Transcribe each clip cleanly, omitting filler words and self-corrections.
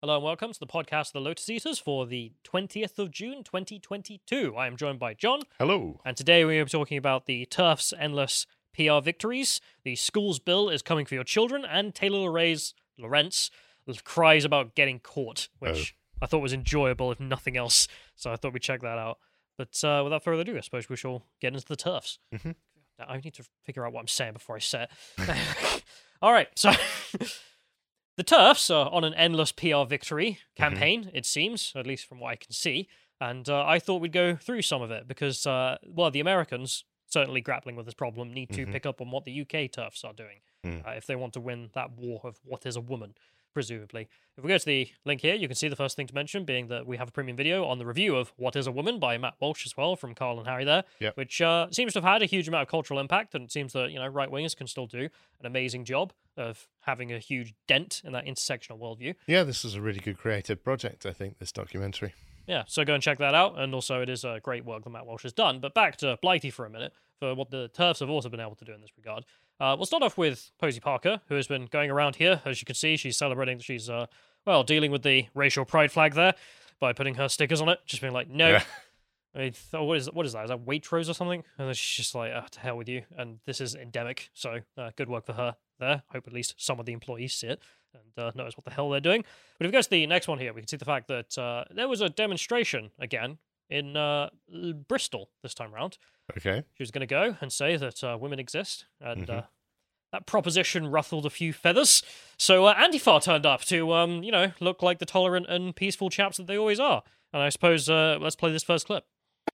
Hello and welcome to the podcast of the Lotus Eaters for the 20th of June 2022. I am joined by John. Hello. And today we are talking about the TERF's endless PR victories, the schools bill is coming for your children, and Taylor Lorenz cries about getting caught, which I thought was enjoyable if nothing else, so I thought we'd check that out. But without further ado, I suppose we shall get into the TERFs. Mm-hmm. I need to figure out what I'm saying before I say it. All right, so... The TERFs are on an endless PR victory campaign, it seems, at least from what I can see, and I thought we'd go through some of it, because, the Americans, certainly grappling with this problem, need to pick up on what the UK TERFs are doing, if they want to win that war of what is a woman, presumably. If we go to the link here, you can see the first thing to mention being that we have a premium video on the review of What is a Woman by Matt Walsh as well, from Carl and Harry there, which seems to have had a huge amount of cultural impact, and it seems that, right-wingers can still do an amazing job of having a huge dent in that intersectional worldview. Yeah, this is a really good creative project, I think, this documentary. Yeah, so go and check that out, and also it is a great work that Matt Walsh has done. But back to Blighty for a minute, for what the TERFs have also been able to do in this regard. We'll start off with Posey Parker, who has been going around here. As you can see, she's celebrating that she's, dealing with the racial pride flag there by putting her stickers on it, just being like, no. Yeah. I mean, what is that? Is that Waitrose or something? And then she's just like, to hell with you. And this is endemic, so good work for her there. Hope at least some of the employees see it and notice what the hell they're doing. But if we go to the next one here, we can see the fact that there was a demonstration, again, in Bristol this time around. Okay. She was going to go and say that women exist, and that proposition ruffled a few feathers. So Antifa turned up to, look like the tolerant and peaceful chaps that they always are. And I suppose let's play this first clip.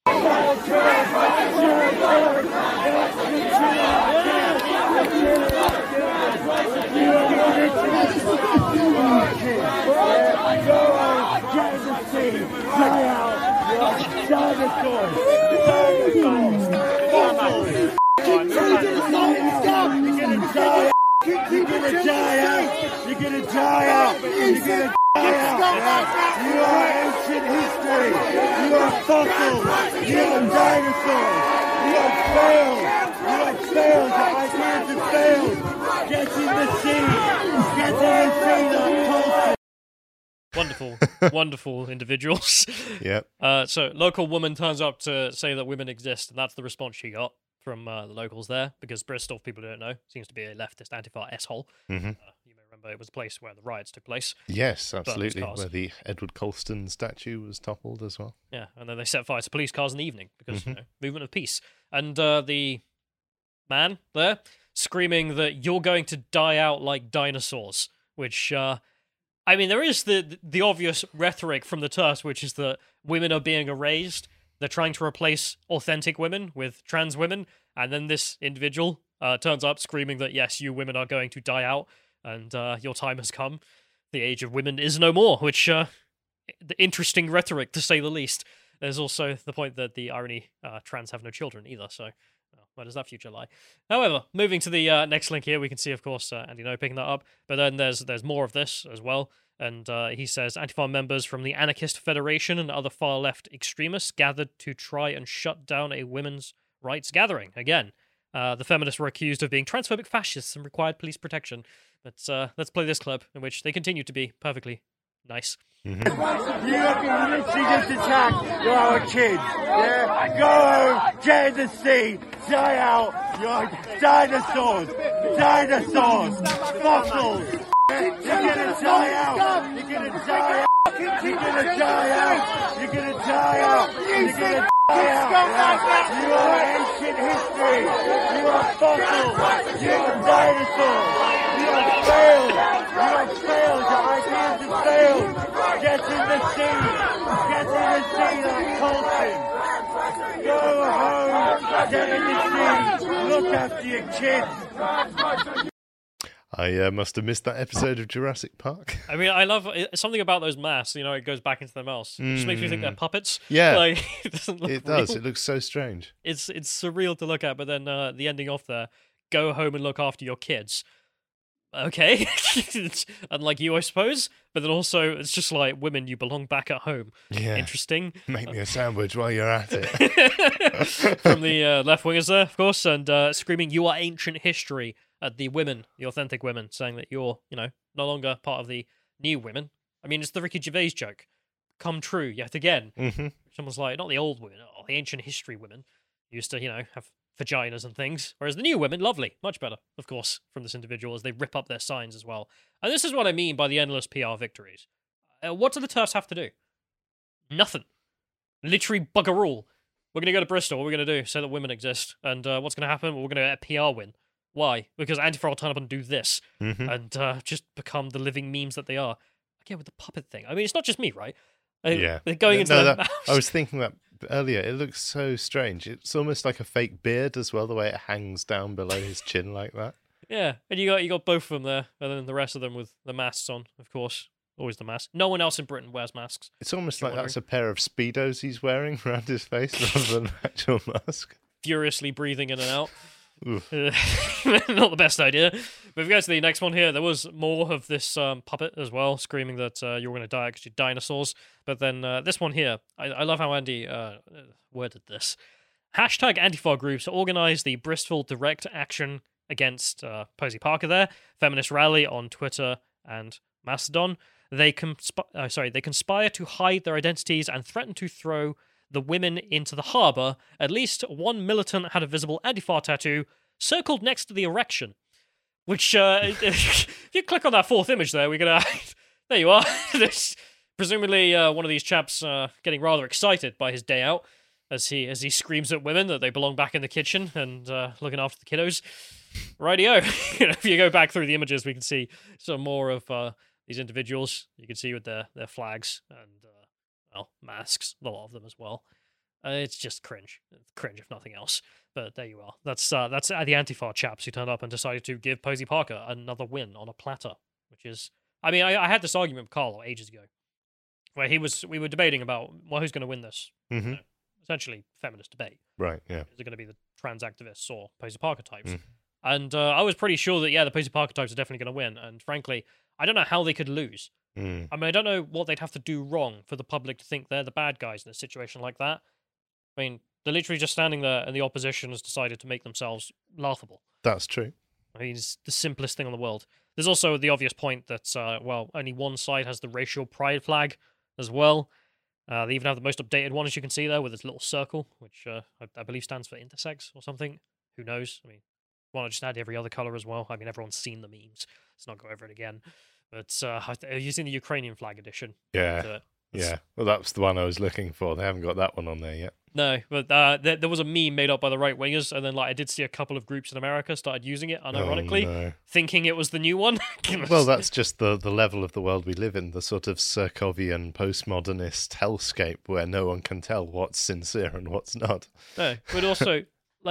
You're gonna die out. You are ancient history. You are fossils. You are dinosaurs. You have failed. You have failed. Your ideas have failed. Get in the sea. Get in the sea. Wonderful, wonderful individuals. Yep. So local woman turns up to say that women exist, and that's the response she got from the locals there, because Bristol, people don't know, seems to be a leftist Antifa S-hole. You may remember it was a place where the riots took place. Yes, absolutely, where the Edward Colston statue was toppled as well. Yeah, and then they set fire to police cars in the evening, because, movement of peace. And the man there, screaming that you're going to die out like dinosaurs, which, there is the obvious rhetoric from the TERFs, which is that women are being erased. They're trying to replace authentic women with trans women, and then this individual turns up screaming that, yes, you women are going to die out, and your time has come. The age of women is no more, which, the interesting rhetoric, to say the least. There's also the point that the irony, trans have no children either, so where does that future lie? However, moving to the next link here, we can see, of course, Andy No picking that up, but then there's more of this as well. And he says, Antifa members from the Anarchist Federation and other far-left extremists gathered to try and shut down a women's rights gathering. Again, the feminists were accused of being transphobic fascists and required police protection. But let's play this clip, in which they continue to be perfectly nice. You literally just attacked your own kids. Yeah? Go home, get in the sea, die out. You're dinosaurs. Fossils. You're gonna die out. You're gonna die out. You're gonna die out. You're gonna die out. You're gonna die out. You are ancient history. You are fossils. You are dinosaurs. You have failed. You have failed. Your ideas have failed. Get in the sea. Get in the sea like Colton. Go home. Get in the sea. Look after your kids. I must have missed that episode of Jurassic Park. I mean, I love something about those masks. It goes back into their mouths. It just makes me think they're puppets. Yeah, it doesn't look it does. real. It looks so strange. It's surreal to look at. But then the ending off there: go home and look after your kids. Okay, unlike you, I suppose. But then also, it's just like, women, you belong back at home. Yeah, interesting. Make me a sandwich while you're at it. From the left wingers there, of course, and screaming, "You are ancient history." At the women, the authentic women, saying that you're, no longer part of the new women, I mean, it's the Ricky Gervais joke come true yet again. Mm-hmm. Someone's like, not the old women, the ancient history women used to, have vaginas and things, whereas the new women, lovely, much better, of course, from this individual as they rip up their signs as well. And this is what I mean by the endless PR victories. What do the TERFs have to do? Nothing. Literally bugger all. We're going to go to Bristol. What are we going to do? Say that women exist. And what's going to happen? We're going to get a PR win. Why? Because Antifa will turn up and do this. Mm-hmm. And just become the living memes that they are. Again, with the puppet thing. I mean, it's not just me, right? Yeah. They're going into their mouths. I was thinking that earlier. It looks so strange. It's almost like a fake beard as well, the way it hangs down below his chin like that. Yeah, and you got both of them there, and then the rest of them with the masks on, of course. Always the mask. No one else in Britain wears masks. It's almost like that's a pair of Speedos he's wearing around his face rather than an actual mask. Furiously breathing in and out. Not the best idea. But if we go to the next one here, there was more of this puppet as well, screaming that you're going to die because you're dinosaurs. But then this one here, I love how Andy worded this. Hashtag Antifa groups organize the Bristol direct action against Posey Parker there. Feminist rally on Twitter and Mastodon. They conspire to hide their identities and threaten to throw the women into the harbour. At least one militant had a visible Antifa tattoo circled next to the erection. Which, if you click on that fourth image there, we're going to... There you are. Presumably one of these chaps getting rather excited by his day out as he screams at women that they belong back in the kitchen and looking after the kiddos. Rightio. If you go back through the images, we can see some more of... these individuals, you can see with their flags and, masks, a lot of them as well. It's just cringe. Cringe, if nothing else. But there you are. That's the Antifa chaps who turned up and decided to give Posey Parker another win on a platter, which is... I mean, I had this argument with Carlo ages ago, where we were debating about, well, who's going to win this? Mm-hmm. Essentially, feminist debate. Right, yeah. Is it going to be the trans activists or Posey Parker types? And I was pretty sure that, the Posey Parker types are definitely going to win. And frankly, I don't know how they could lose. I mean, I don't know what they'd have to do wrong for the public to think they're the bad guys in a situation like that. I mean, they're literally just standing there and the opposition has decided to make themselves laughable. That's true. I mean, it's the simplest thing in the world. There's also the obvious point that, only one side has the racial pride flag as well. They even have the most updated one, as you can see there, with this little circle, which I believe stands for intersex or something. Who knows? I mean, why not just add every other color as well? I mean, everyone's seen the memes. Let's not go over it again. But have you seen the Ukrainian flag edition? Yeah. Yeah. Well, that's the one I was looking for. They haven't got that one on there yet. No, but there was a meme made up by the right wingers, and then I did see a couple of groups in America started using it unironically, thinking it was the new one. Well, that's just the level of the world we live in, the sort of Circovian postmodernist hellscape where no one can tell what's sincere and what's not. No, but also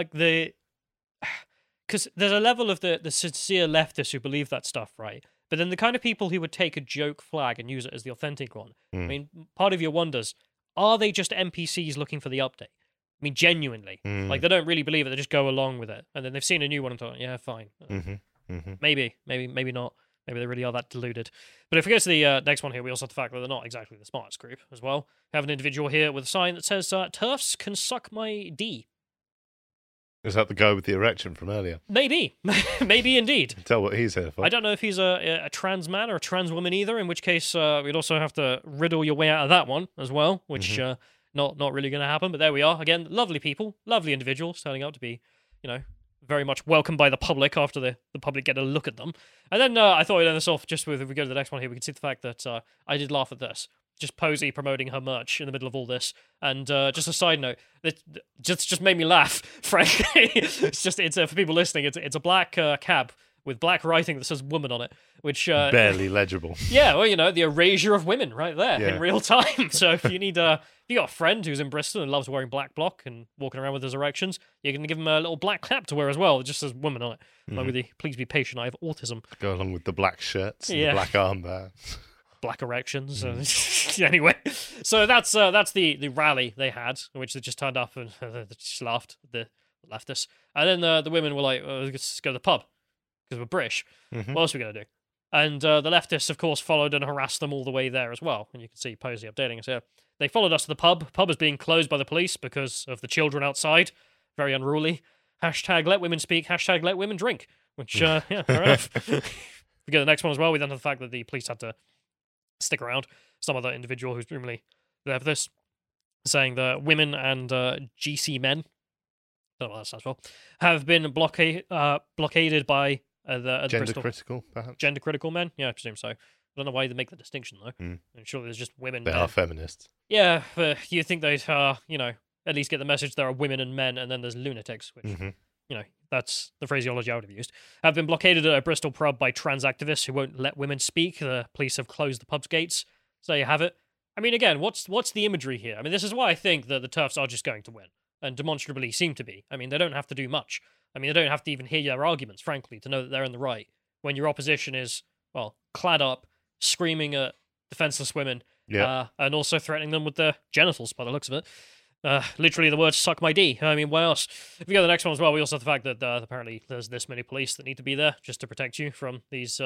because there's a level of the sincere leftists who believe that stuff, right? But then the kind of people who would take a joke flag and use it as the authentic one. I mean, part of you wonders, are they just NPCs looking for the update? I mean, genuinely. They don't really believe it, they just go along with it. And then they've seen a new one and thought, yeah, fine. Maybe not. Maybe they really are that deluded. But if we go to the next one here, we also have the fact that they're not exactly the smartest group as well. We have an individual here with a sign that says, TERFs can suck my D. Is that the guy with the erection from earlier? Maybe. Maybe indeed. Tell what he's here for. I don't know if he's a trans man or a trans woman either, in which case we'd also have to riddle your way out of that one as well, which not really going to happen. But there we are. Again, lovely people, lovely individuals turning out to be, very much welcomed by the public after the public get a look at them. And then I thought we'd end this off just with, if we go to the next one here, we can see the fact that I did laugh at this. Just Posey promoting her merch in the middle of all this. And just a side note, that just made me laugh, frankly. It's for people listening, it's a black cab with black writing that says woman on it, which... barely legible. Yeah, well, the erasure of women right there in real time. So if you need... if you got a friend who's in Bristol and loves wearing black bloc and walking around with his erections, you can give him a little black cap to wear as well. It just says woman on it. Along with the, please be patient, I have autism. Go along with the black shirts and the black armbands. Black erections. Anyway, so that's the rally they had, in which they just turned up and they just laughed, the leftists. And then the women were like, let's go to the pub, because we're British. What else are we going to do? And the leftists, of course, followed and harassed them all the way there as well. And you can see Posey updating us here. They followed us to the pub. Pub is being closed by the police because of the children outside. Very unruly. Hashtag let women speak. Hashtag let women drink. Which, fair enough. We go to the next one as well. We then have the fact that the police had to stick around. Some other individual who's presumably there for this, saying that women and GC men, don't know what that stands for, have been blockaded by the Gender Bristol critical, perhaps? gender critical men. Yeah, I presume so. I don't know why they make the distinction though. Mm. And surely there's just women. They men. are feminists. Yeah, but you think they'd, at least get the message there are women and men, and then there's lunatics, which, Hmm. that's the phraseology I would have used. Have been blockaded at a Bristol pub by trans activists who won't let women speak. The police have closed the pub's gates. So you have it. I mean, again, what's the imagery here? I mean, this is why I think that the TERFs are just going to win, and demonstrably seem to be. I mean, they don't have to do much. I mean, they don't have to even hear your arguments, frankly, to know that they're in the right. When your opposition is, well, clad up, screaming at defenseless women, Yeah. and also threatening them with their genitals, by the looks of it. Literally the words "suck my D." I mean, what else? If we go to the next one as well, we also have the fact that apparently there's this many police that need to be there just to protect you from these,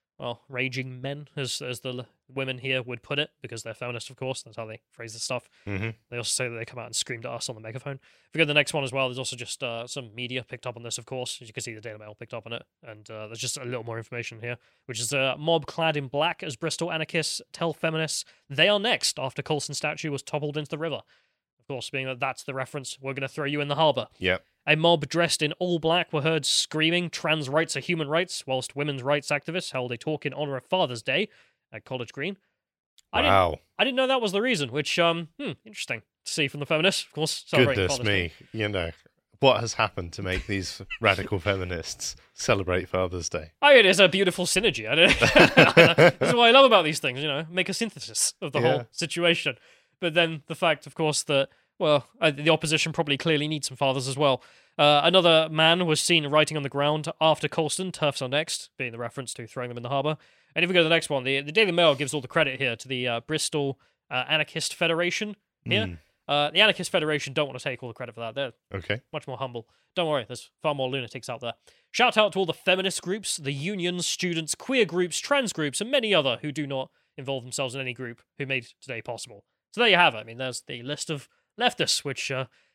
raging men, as the women here would put it, because they're feminists, of course. That's how they phrase this stuff. Hmm. They also say that they come out and screamed at us on the megaphone. If we go to the next one as well, there's also just some media picked up on this, of course. As you can see, the Daily Mail picked up on it. And there's just a little more information here, which is a mob clad in black as Bristol anarchists tell feminists they are next after Colston statue was toppled into the river. Of course, being that that's the reference, we're going to throw you in the harbour. Yeah. A mob dressed in all black were heard screaming trans rights are human rights, whilst women's rights activists held a talk in honour of Father's Day at College Green. Wow. I didn't know that was the reason, which, interesting to see from the feminists, of course. Celebrating Goodness Father's me. Day. What has happened to make these radical feminists celebrate Father's Day? I mean, it's a beautiful synergy. This is what I love about these things, make a synthesis of the Yeah. whole situation. But then the fact, of course, that, well, the opposition probably clearly needs some fathers as well. Another man was seen writing on the ground after Colston, TERFs are next, being the reference to throwing them in the harbour. And if we go to the next one, the Daily Mail gives all the credit here to the Bristol Anarchist Federation here. The Anarchist Federation don't want to take all the credit for that. They're Okay. much more humble. Don't worry, there's far more lunatics out there. Shout out to all the feminist groups, the unions, students, queer groups, trans groups, and many other who do not involve themselves in any group who made today possible. So there you have it. I mean, there's the list of leftists, which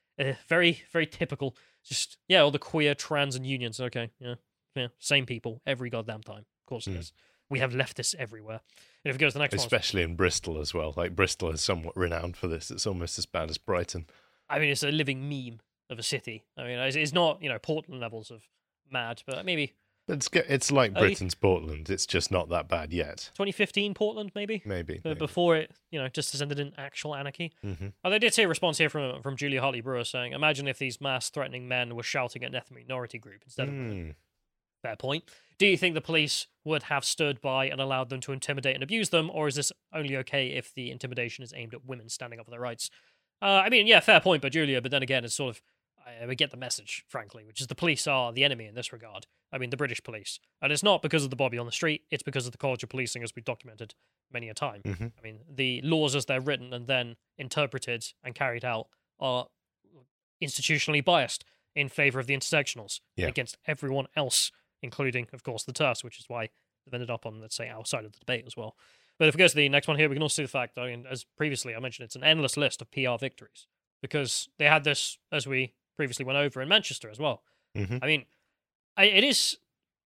very, very typical. Just, yeah, all the queer, trans, and unions. Okay, yeah, same people every goddamn time. Of course it is. We have leftists everywhere. And if it goes to the next one, Especially in Bristol as well. Like, Bristol is somewhat renowned for this. It's almost as bad as Brighton. I mean, it's a living meme of a city. I mean, it's not, Portland levels of mad, but maybe It's like Early- Britain's Portland. It's just not that bad yet. 2015 Portland, maybe? Maybe. Before it, just descended in actual anarchy. Hmm. Oh, they did see a response here from Julia Hartley Brewer saying, imagine if these mass-threatening men were shouting at an ethnic minority group instead of women." Fair point. Do you think the police would have stood by and allowed them to intimidate and abuse them, or is this only okay if the intimidation is aimed at women standing up for their rights? I mean, yeah, fair point, but Julia, but then again, it's sort of, we get the message, frankly, which is the police are the enemy in this regard. I mean, the British police. And it's not because of the Bobby on the street, it's because of the College of Policing, as we've documented many a time. Hmm. I mean, the laws as they're written and then interpreted and carried out are institutionally biased in favour of the intersectionals Yeah. against everyone else, including, of course, the TERFs, which is why they've ended up on, let's say, our side of the debate as well. But if we go to the next one here, we can also see the fact, I mean, as previously I mentioned, it's an endless list of PR victories, because they had this, as we previously went over, in Manchester as well. Hmm. I mean, it is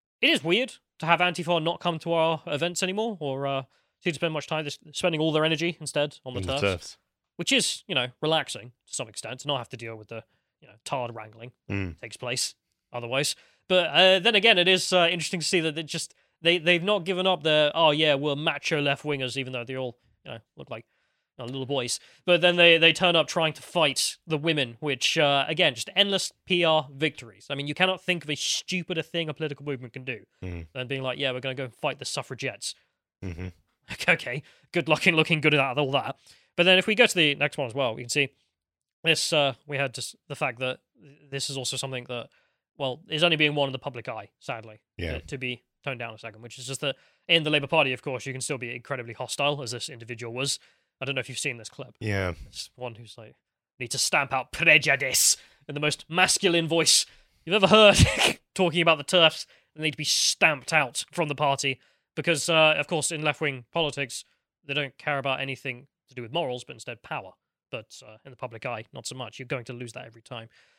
weird to have Antifa not come to our events anymore, or seem to spend much time spending all their energy instead on the TERFs, turfs. which is, relaxing to some extent, to not have to deal with the, tard wrangling that takes place otherwise. But then again, it is interesting to see that they've not given up their, oh yeah, we're macho left-wingers, even though they all, look like little boys. But then they turn up trying to fight the women, which, again, just endless PR victories. I mean, you cannot think of a stupider thing a political movement can do than being like, yeah, we're going to go fight the suffragettes. Hmm. Okay, good luck in looking good at all that. But then if we go to the next one as well, we can see this, we had just the fact that this is also something that, well, is only being worn in the public eye, sadly, Yeah. to be toned down a second, which is just that in the Labour Party, of course, you can still be incredibly hostile, as this individual was. I don't know if you've seen this clip. Yeah. It's one who's like, need to stamp out prejudice in the most masculine voice you've ever heard, talking about the TERFs. They need to be stamped out from the party because, of course, in left-wing politics, they don't care about anything to do with morals, but instead power. But in the public eye, not so much. You're going to lose that every time.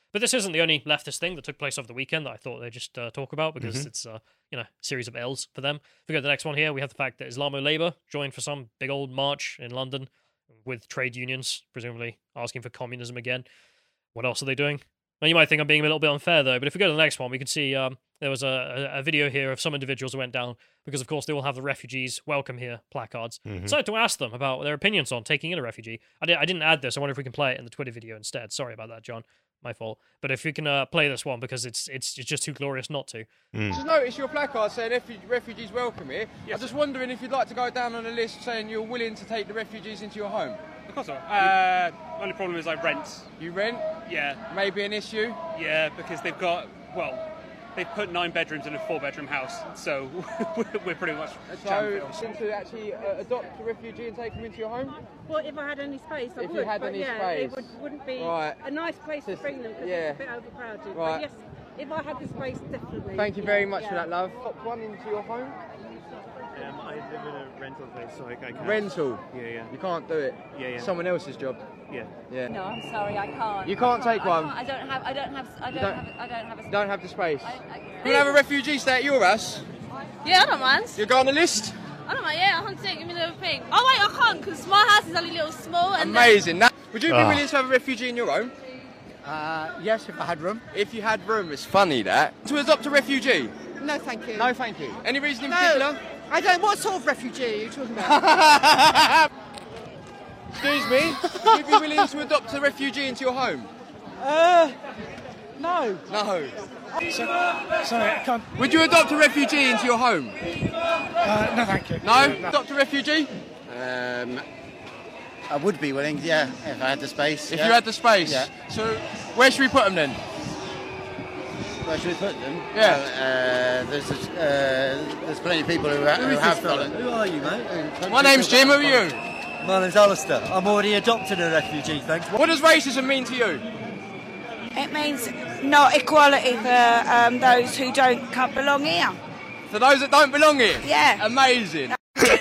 But this isn't the only leftist thing that took place over the weekend that I thought they'd just talk about, because it's a series of L's for them. If we go to the next one here, we have the fact that Islamo Labour joined for some big old march in London with trade unions, presumably asking for communism again. What else are they doing? Now, you might think I'm being a little bit unfair, though, but if we go to the next one, we can see there was a video here of some individuals who went down because, of course, they all have the refugees welcome here placards. So I had to ask them about their opinions on taking in a refugee. I didn't add this. I wonder if we can play it in the Twitter video instead. Sorry about that, John. My fault. But if we can play this one, because it's just too glorious not to. Just notice your placard saying refugees welcome here. Yes. I'm just wondering if you'd like to go down on a list saying you're willing to take the refugees into your home. Of course not. Only problem is I rent. You rent? Yeah. Maybe an issue? Yeah, because they've put 9 bedrooms in a 4-bedroom house, so we're pretty much so to actually adopt a refugee and take them into your home? Well, if I had any space, I would. If you had any space. It wouldn't be right. a nice place to bring them, because it's a bit overcrowded. Right. But yes, if I had the space, definitely. Thank you very much for that, love. Pop one into your home? I live in a rental place, so I can't. Rental? Yeah. You can't do it? Yeah. Someone else's job? Yeah. No, I'm sorry, I can't. You can't take one? I don't have a space. You don't have the space? You can have a refugee stay at your house? Yeah, I don't mind. You'll go on the list? I don't mind, yeah, 100%, give me the thing. Oh wait, I can't, because my house is only a little small. And amazing. Would you be willing to have a refugee in your home? Yes, if I had room. If you had room, it's funny that. To adopt a refugee? No, thank you. No, thank you. Any reason in particular? I don't. What sort of refugee are you talking about? Excuse me, would you be willing to adopt a refugee into your home? No. No. Sorry, I can't. Would you adopt a refugee into your home? No, thank you. No? Adopt a refugee? I would be willing, yeah, if I had the space. If you had the space? Yeah. So, where should we put them then? Where should we put them? Yeah. There's plenty of people who have done it. Who are you, mate? My name's Jim, who are you? My name's Alistair. I'm already adopted a refugee, thanks. What does racism mean to you? It means not equality for those who can't belong here. For those that don't belong here? Yeah. Amazing.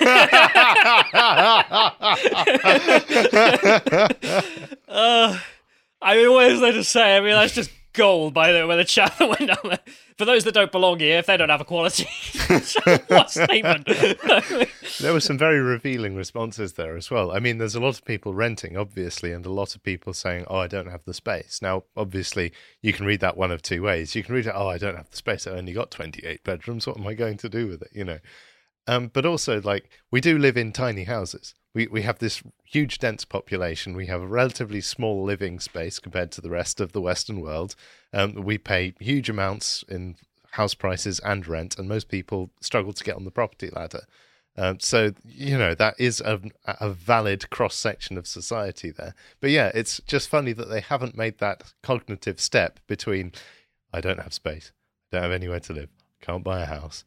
I mean, what is there to say? I mean, that's just gold by the chat that went down there. For those that don't belong here, if they don't have equality, what statement? There were some very revealing responses there as well. I mean, there's a lot of people renting, obviously, and a lot of people saying, oh, I don't have the space. Now, obviously, you can read that one of two ways. You can read it, oh, I don't have the space. I only got 28 bedrooms. What am I going to do with it? You know. But also, like, we do live in tiny houses. We have this huge, dense population. We have a relatively small living space compared to the rest of the Western world. We pay huge amounts in house prices and rent, and most people struggle to get on the property ladder. So, you know, that is a valid cross-section of society there. But yeah, it's just funny that they haven't made that cognitive step between, I don't have space, I don't have anywhere to live, can't buy a house.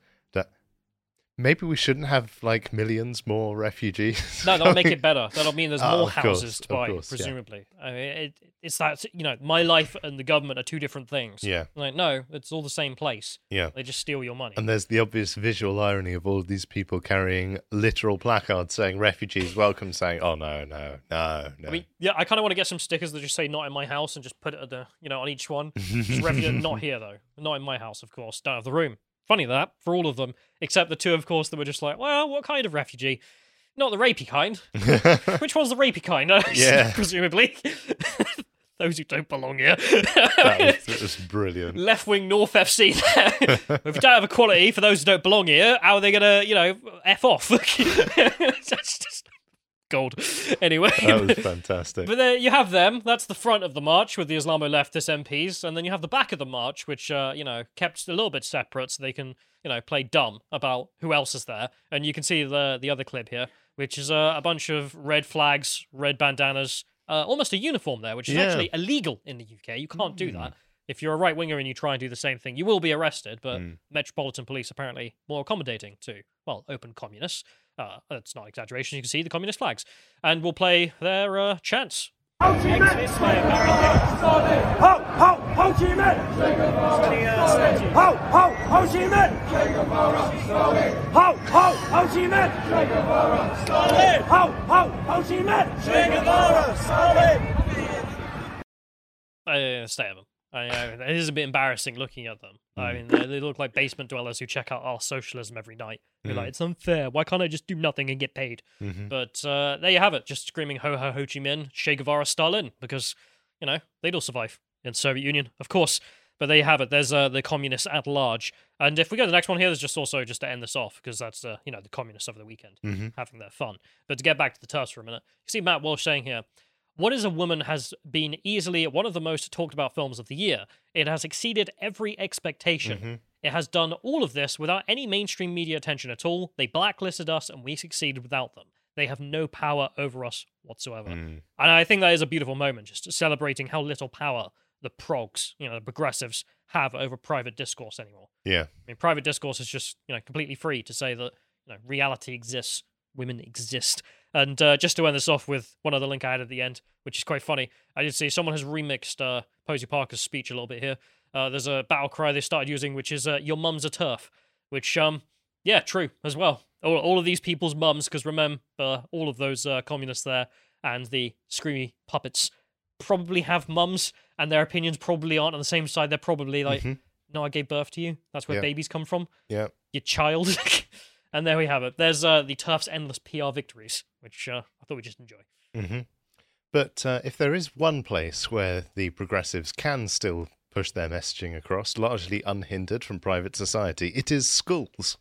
Maybe we shouldn't have, like, millions more refugees. No, that'll make it better. That'll mean there's more houses to buy, presumably. Yeah. I mean, it's that, you know, my life and the government are two different things. Yeah. Like, no, it's all the same place. Yeah. They just steal your money. And there's the obvious visual irony of all of these people carrying literal placards saying refugees welcome, saying, oh, no. I mean, yeah, I kind of want to get some stickers that just say not in my house and just put it at the, you know, on each one. Just refugee, not here, though. Not in my house, of course. Don't have the room. Funny that, for all of them, except the two, of course, that were just like, well, what kind of refugee? Not the rapey kind. Which one's the rapey kind? Yeah. Presumably. Those who don't belong here. That was brilliant. Left-wing North FC there. If you don't have equality for those who don't belong here, how are they going to, you know, F off? That's just gold. Anyway. That was fantastic. But there you have them. That's the front of the march with the Islamo leftist MPs. And then you have the back of the march, which, you know, kept a little bit separate so they can, you know, play dumb about who else is there. And you can see the other clip here, which is a bunch of red flags, red bandanas, almost a uniform there, which is actually illegal in the UK. You can't do that. If you're a right-winger and you try and do the same thing, you will be arrested, but Metropolitan Police apparently more accommodating to, well, open communists. That's not exaggeration, you can see the communist flags. And we'll play their chants. Ho Chi Minh! Ho, ho, Ho Chi Minh! Ho, ho, Ho Chi Minh! Ho, ho, Ho Chi Minh! Ho, ho, Ho Chi Minh! Stay of them. It is a bit embarrassing looking at them. I mean, they look like basement dwellers who check out our socialism every night. You're like, it's unfair. Why can't I just do nothing and get paid? But there you have it. Just screaming ho ho Ho Chi Minh, Che Guevara, Stalin, because they'd all survive in Soviet Union, of course. But there you have it. There's the communists at large. And if we go to the next one here, there's just to end this off, because that's the communists over the weekend having their fun. But to get back to the TERFs for a minute, you see Matt Walsh saying here, What Is a Woman has been easily one of the most talked about films of the year. It has exceeded every expectation. It has done all of this without any mainstream media attention at all. They blacklisted us and we succeeded without them. They have no power over us whatsoever. And I think that is a beautiful moment, just celebrating how little power the progs, the progressives, have over private discourse anymore. Yeah. I mean, private discourse is just, completely free to say that, reality exists, women exist. And just to end this off with one other link I had at the end, which is quite funny, I did see someone has remixed Posey Parker's speech a little bit here. There's a battle cry they started using, which is, your mum's a TERF, which, yeah, true as well. All of these people's mums, because remember, all of those communists there and the screamy puppets probably have mums, and their opinions probably aren't on the same side. They're probably like, no, I gave birth to you. That's where babies come from. Yeah. Your child. And there we have it. There's the TERF's endless PR victories, which I thought we'd just enjoy. But if there is one place where the progressives can still push their messaging across, largely unhindered from private society, it is schools.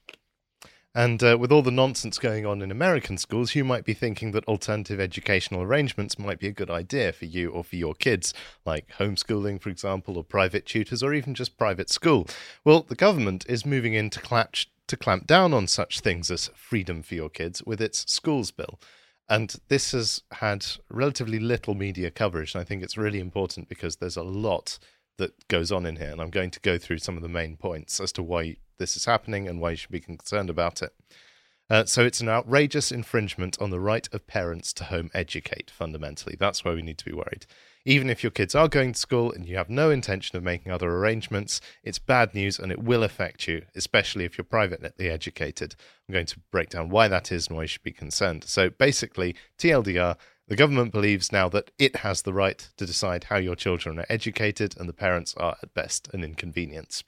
And with all the nonsense going on in American schools, you might be thinking that alternative educational arrangements might be a good idea for you or for your kids, like homeschooling, for example, or private tutors, or even just private school. Well, the government is moving in to clamp down on such things as freedom for your kids with its schools bill. And this has had relatively little media coverage, and I think it's really important because there's a lot that goes on in here, and I'm going to go through some of the main points as to why this is happening and why you should be concerned about it. So it's an outrageous infringement on the right of parents to home educate, fundamentally. That's why we need to be worried. Even if your kids are going to school and you have no intention of making other arrangements, it's bad news and it will affect you, especially if you're privately educated. I'm going to break down why that is and why you should be concerned. So basically, TLDR, the government believes now that it has the right to decide how your children are educated, and the parents are at best an inconvenience.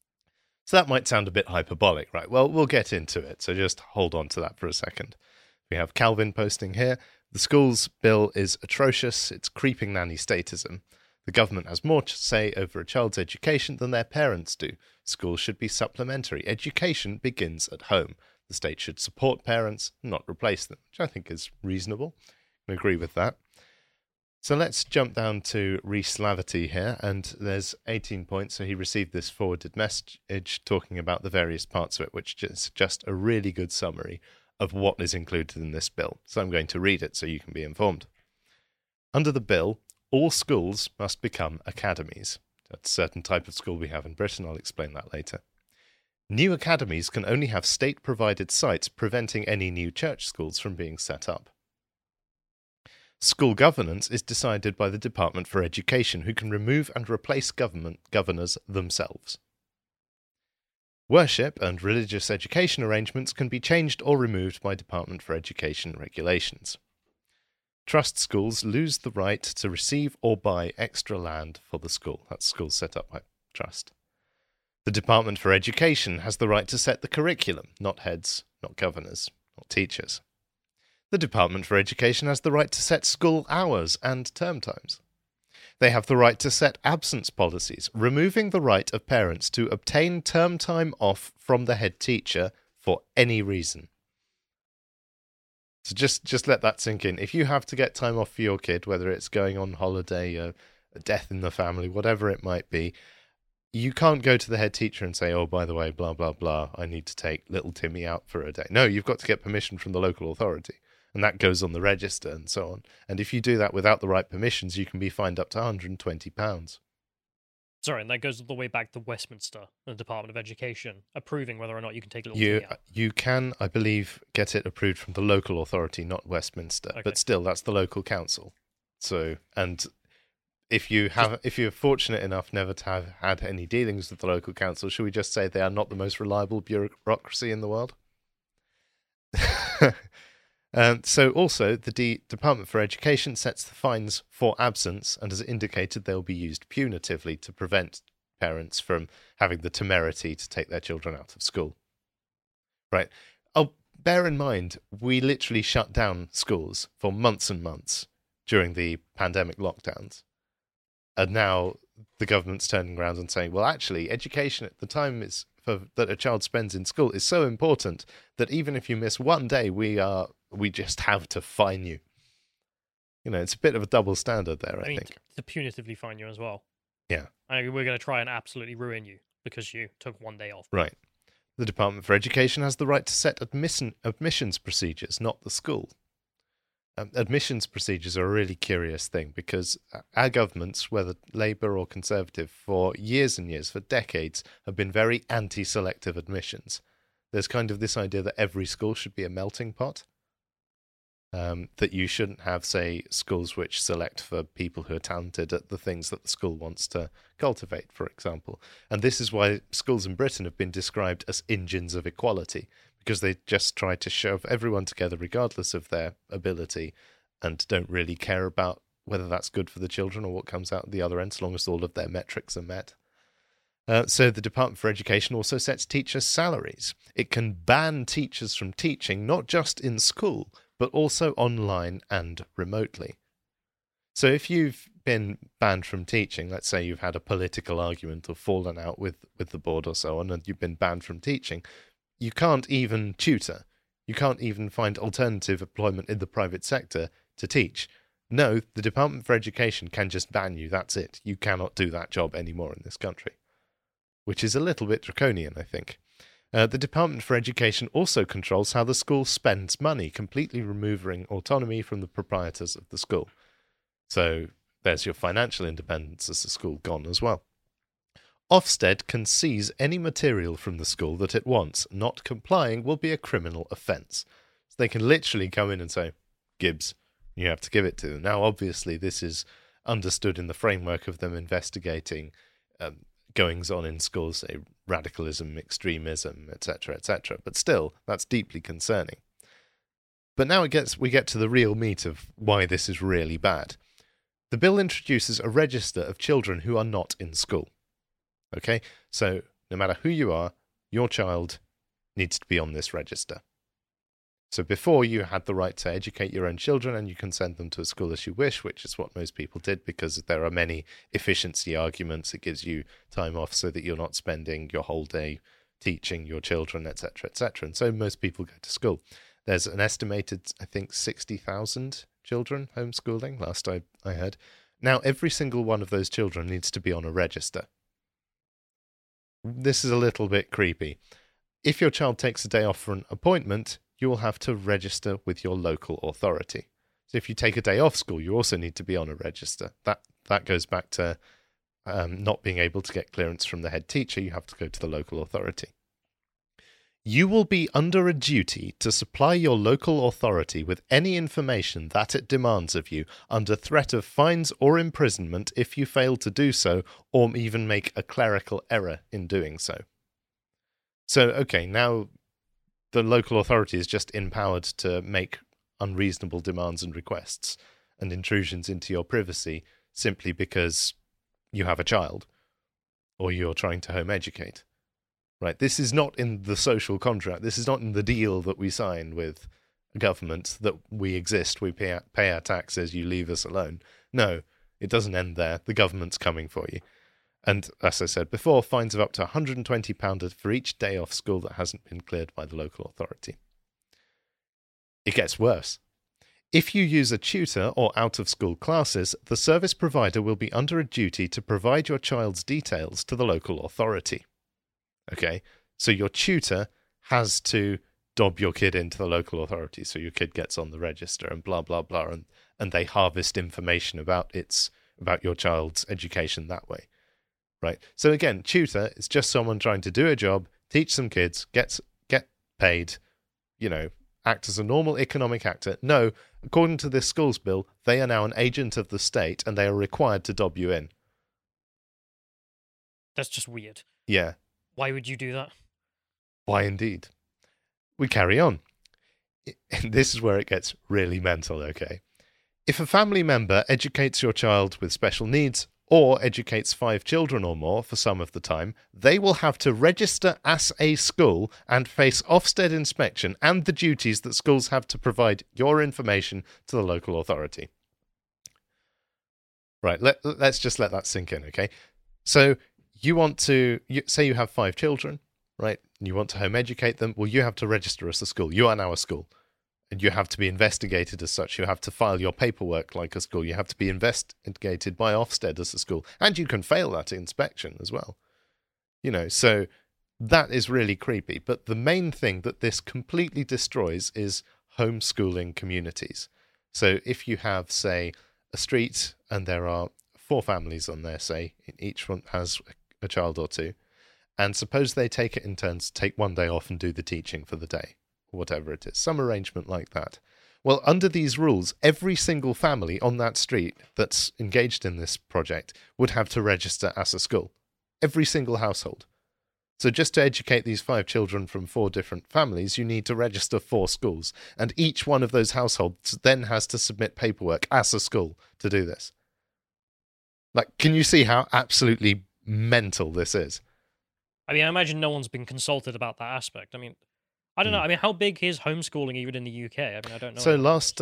So that might sound a bit hyperbolic, right? Well, we'll get into it, so just hold on to that for a second. We have Calvin posting here. The schools bill is atrocious. It's creeping nanny statism. The government has more to say over a child's education than their parents do. Schools should be supplementary. Education begins at home. The state should support parents, not replace them, which I think is reasonable. I agree with that. So let's jump down to Rhys Laverty here, and there's 18 points. So he received this forwarded message talking about the various parts of it, which is just a really good summary of what is included in this bill. So I'm going to read it so you can be informed. Under the bill, all schools must become academies. That's a certain type of school we have in Britain. I'll explain that later. New academies can only have state-provided sites, preventing any new church schools from being set up. School governance is decided by the Department for Education, who can remove and replace governors themselves. Worship and religious education arrangements can be changed or removed by Department for Education regulations. Trust schools lose the right to receive or buy extra land for the school. That's schools set up by trust. The Department for Education has the right to set the curriculum, not heads, not governors, not teachers. The Department for Education has the right to set school hours and term times. They have the right to set absence policies, removing the right of parents to obtain term time off from the head teacher for any reason. So just let that sink in. If you have to get time off for your kid, whether it's going on holiday, a death in the family, whatever it might be, you can't go to the head teacher and say, oh, by the way, blah, blah, blah, I need to take little Timmy out for a day. No, you've got to get permission from the local authority. And that goes on the register and so on. And if you do that without the right permissions, you can be fined up to £120. Sorry, and that goes all the way back to Westminster, the Department of Education, approving whether or not you can take a little Timmy out. You can, I believe, get it approved from the local authority, not Westminster. Okay. But still, that's the local council. So, and if you're fortunate enough never to have had any dealings with the local council, should we just say they are not the most reliable bureaucracy in the world? So also, the Department for Education sets the fines for absence and has indicated they'll be used punitively to prevent parents from having the temerity to take their children out of school. Right. Oh, bear in mind, we literally shut down schools for months and months during the pandemic lockdowns. And now the government's turning around and saying, well, actually, education at the time that a child spends in school is so important that even if you miss one day, we just have to fine you. You know, it's a bit of a double standard there, I think. To punitively fine you as well. Yeah. We're going to try and absolutely ruin you because you took one day off. Right. The Department for Education has the right to set admissions procedures, not the school. Admissions procedures are a really curious thing because our governments, whether Labour or Conservative, for years and years, for decades, have been very anti-selective admissions. There's kind of this idea that every school should be a melting pot. That you shouldn't have, say, schools which select for people who are talented at the things that the school wants to cultivate, for example. And this is why schools in Britain have been described as engines of equality, because they just try to shove everyone together regardless of their ability and don't really care about whether that's good for the children or what comes out at the other end, as long as all of their metrics are met. So the Department for Education also sets teachers' salaries. It can ban teachers from teaching, not just in school, but also online and remotely. So if you've been banned from teaching, let's say you've had a political argument or fallen out with the board or so on, and you've been banned from teaching, you can't even tutor. You can't even find alternative employment in the private sector to teach. No, the Department for Education can just ban you. That's it. You cannot do that job anymore in this country, which is a little bit draconian, I think. The Department for Education also controls how the school spends money, completely removing autonomy from the proprietors of the school. So there's your financial independence as a school gone as well. Ofsted can seize any material from the school that it wants. Not complying will be a criminal offence. So they can literally come in and say, Gibbs, you have to give it to them. Now, obviously, this is understood in the framework of them investigating goings-on in schools, say radicalism, extremism, etc., etc. But still, that's deeply concerning. But now we get to the real meat of why this is really bad. The bill introduces a register of children who are not in school. Okay, so no matter who you are, your child needs to be on this register. So before, you had the right to educate your own children and you can send them to a school as you wish, which is what most people did because there are many efficiency arguments. It gives you time off so that you're not spending your whole day teaching your children, etc., etc. And so most people go to school. There's an estimated, I think, 60,000 children homeschooling, last I heard. Now, every single one of those children needs to be on a register. This is a little bit creepy. If your child takes a day off for an appointment, you will have to register with your local authority. So if you take a day off school, you also need to be on a register. That goes back to not being able to get clearance from the head teacher. You have to go to the local authority. You will be under a duty to supply your local authority with any information that it demands of you under threat of fines or imprisonment if you fail to do so or even make a clerical error in doing so. So, okay, now the local authority is just empowered to make unreasonable demands and requests and intrusions into your privacy simply because you have a child or you're trying to home educate. Right? This is not in the social contract. This is not in the deal that we sign with government that we exist, we pay our taxes, you leave us alone. No, it doesn't end there. The government's coming for you. And as I said before, fines of up to £120 for each day off school that hasn't been cleared by the local authority. It gets worse. If you use a tutor or out-of-school classes, the service provider will be under a duty to provide your child's details to the local authority. Okay, so your tutor has to dob your kid into the local authority so your kid gets on the register and blah, blah, blah, and they harvest information about your child's education that way. Right. So again, tutor is just someone trying to do a job, teach some kids, get paid, act as a normal economic actor. No, according to this schools bill, they are now an agent of the state and they are required to dob you in. That's just weird. Yeah. Why would you do that? Why indeed? We carry on. this is where it gets really mental, okay? If a family member educates your child with special needs or educates 5 children or more for some of the time, they will have to register as a school and face Ofsted inspection and the duties that schools have to provide your information to the local authority. Right, let's just let that sink in, okay? So say you have 5 children, right? And you want to home educate them. Well, you have to register as a school. You are now a school. And you have to be investigated as such. You have to file your paperwork like a school. You have to be investigated by Ofsted as a school. And you can fail that inspection as well. So that is really creepy. But the main thing that this completely destroys is homeschooling communities. So if you have, say, a street and there are 4 families on there, say, each one has a child or 2, and suppose they take it in turns, take one day off and do the teaching for the day, or whatever it is, some arrangement like that. Well, under these rules, every single family on that street that's engaged in this project would have to register as a school. Every single household. So just to educate these 5 children from 4 different families, you need to register 4 schools. And each one of those households then has to submit paperwork as a school to do this. Like, can you see how absolutely mental this is? I mean, I imagine no one's been consulted about that aspect. I mean, I don't know. I mean, how big is homeschooling even in the UK? I mean, I don't know. So last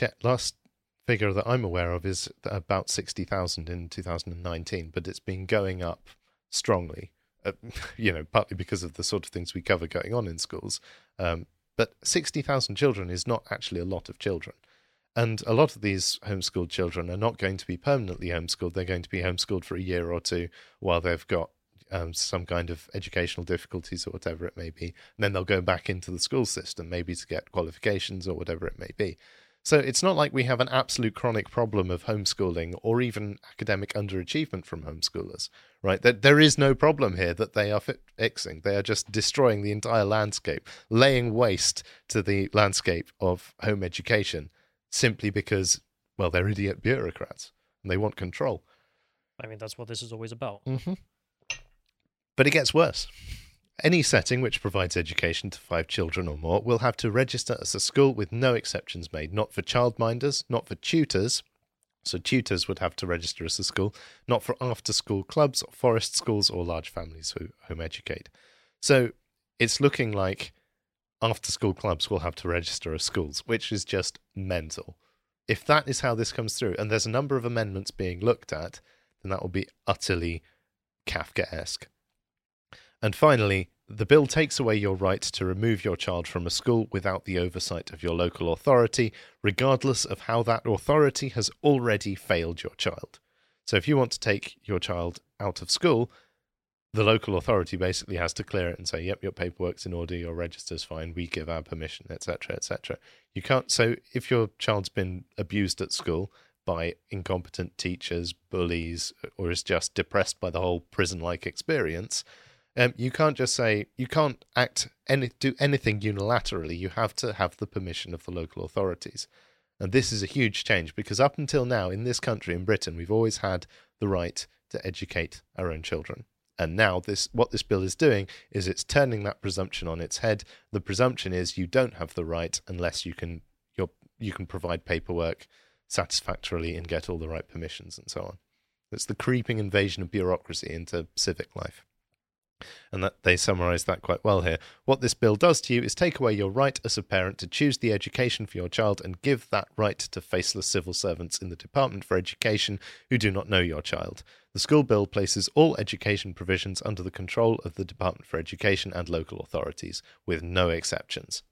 figure that I'm aware of is about 60,000 in 2019, but it's been going up strongly, partly because of the sort of things we cover going on in schools. But 60,000 children is not actually a lot of children. And a lot of these homeschooled children are not going to be permanently homeschooled. They're going to be homeschooled for a year or 2 while they've got some kind of educational difficulties or whatever it may be. And then they'll go back into the school system, maybe to get qualifications or whatever it may be. So it's not like we have an absolute chronic problem of homeschooling or even academic underachievement from homeschoolers, right? There is no problem here that they are fixing. They are just destroying the entire landscape, laying waste to the landscape of home education simply because, well, they're idiot bureaucrats and they want control. I mean, that's what this is always about. Mm-hmm. But it gets worse. Any setting which provides education to 5 children or more will have to register as a school with no exceptions made, not for childminders, not for tutors. So tutors would have to register as a school, not for after-school clubs, or forest schools, or large families who home educate. So it's looking like after-school clubs will have to register as schools, which is just mental. If that is how this comes through, and there's a number of amendments being looked at, then that will be utterly Kafkaesque. And finally, the bill takes away your right to remove your child from a school without the oversight of your local authority, regardless of how that authority has already failed your child. So if you want to take your child out of school, the local authority basically has to clear it and say, yep, your paperwork's in order, your register's fine, we give our permission, etc., etc. You can't. So if your child's been abused at school by incompetent teachers, bullies, or is just depressed by the whole prison-like experience, you can't just say, you can't do anything unilaterally. You have to have the permission of the local authorities. And this is a huge change because up until now in this country, in Britain, we've always had the right to educate our own children. And now what this bill is doing is it's turning that presumption on its head. The presumption is you don't have the right unless you can provide paperwork satisfactorily and get all the right permissions and so on. It's the creeping invasion of bureaucracy into civic life. And that they summarise that quite well here. What this bill does to you is take away your right as a parent to choose the education for your child and give that right to faceless civil servants in the Department for Education who do not know your child. The school bill places all education provisions under the control of the Department for Education and local authorities, with no exceptions.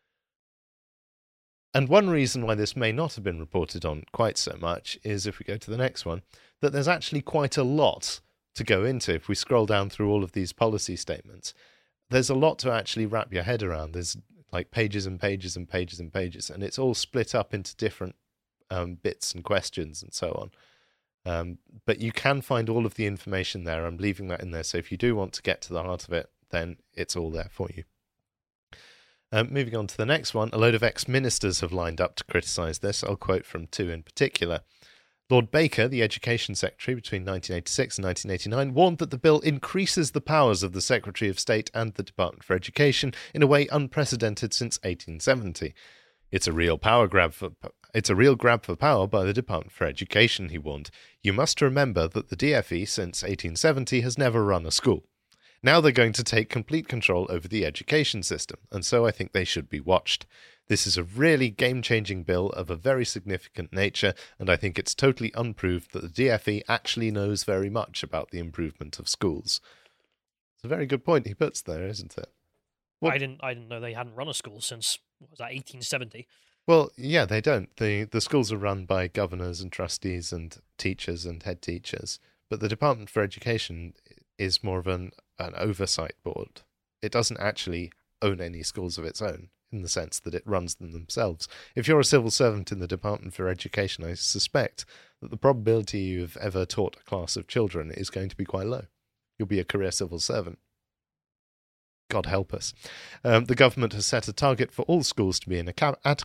And one reason why this may not have been reported on quite so much is, if we go to the next one, that there's actually quite a lot to go into. If we scroll down through all of these policy statements, there's a lot to actually wrap your head around. There's like pages and pages and pages and pages, and it's all split up into different bits and questions and so on. But you can find all of the information there. I'm leaving that in there, so if you do want to get to the heart of it, then it's all there for you. Moving on to the next one, a load of ex-ministers have lined up to criticise this. I'll quote from 2 in particular. Lord Baker, the Education Secretary between 1986 and 1989, warned that the bill increases the powers of the Secretary of State and the Department for Education in a way unprecedented since 1870. It's a real grab for power by the Department for Education, he warned. You must remember that the DFE since 1870 has never run a school. Now they're going to take complete control over the education system, and so I think they should be watched. This is a really game-changing bill of a very significant nature, and I think it's totally unproved that the DFE actually knows very much about the improvement of schools. It's a very good point he puts there, isn't it? What? I didn't know they hadn't run a school since, what was that, 1870? Well, yeah, they don't. The schools are run by governors and trustees and teachers and head teachers, but the Department for Education is more of an oversight board. It doesn't actually own any schools of its own, in the sense that it runs them themselves. If you're a civil servant in the Department for Education, I suspect that the probability you've ever taught a class of children is going to be quite low. You'll be a career civil servant. God help us. The government has set a target for all schools to be in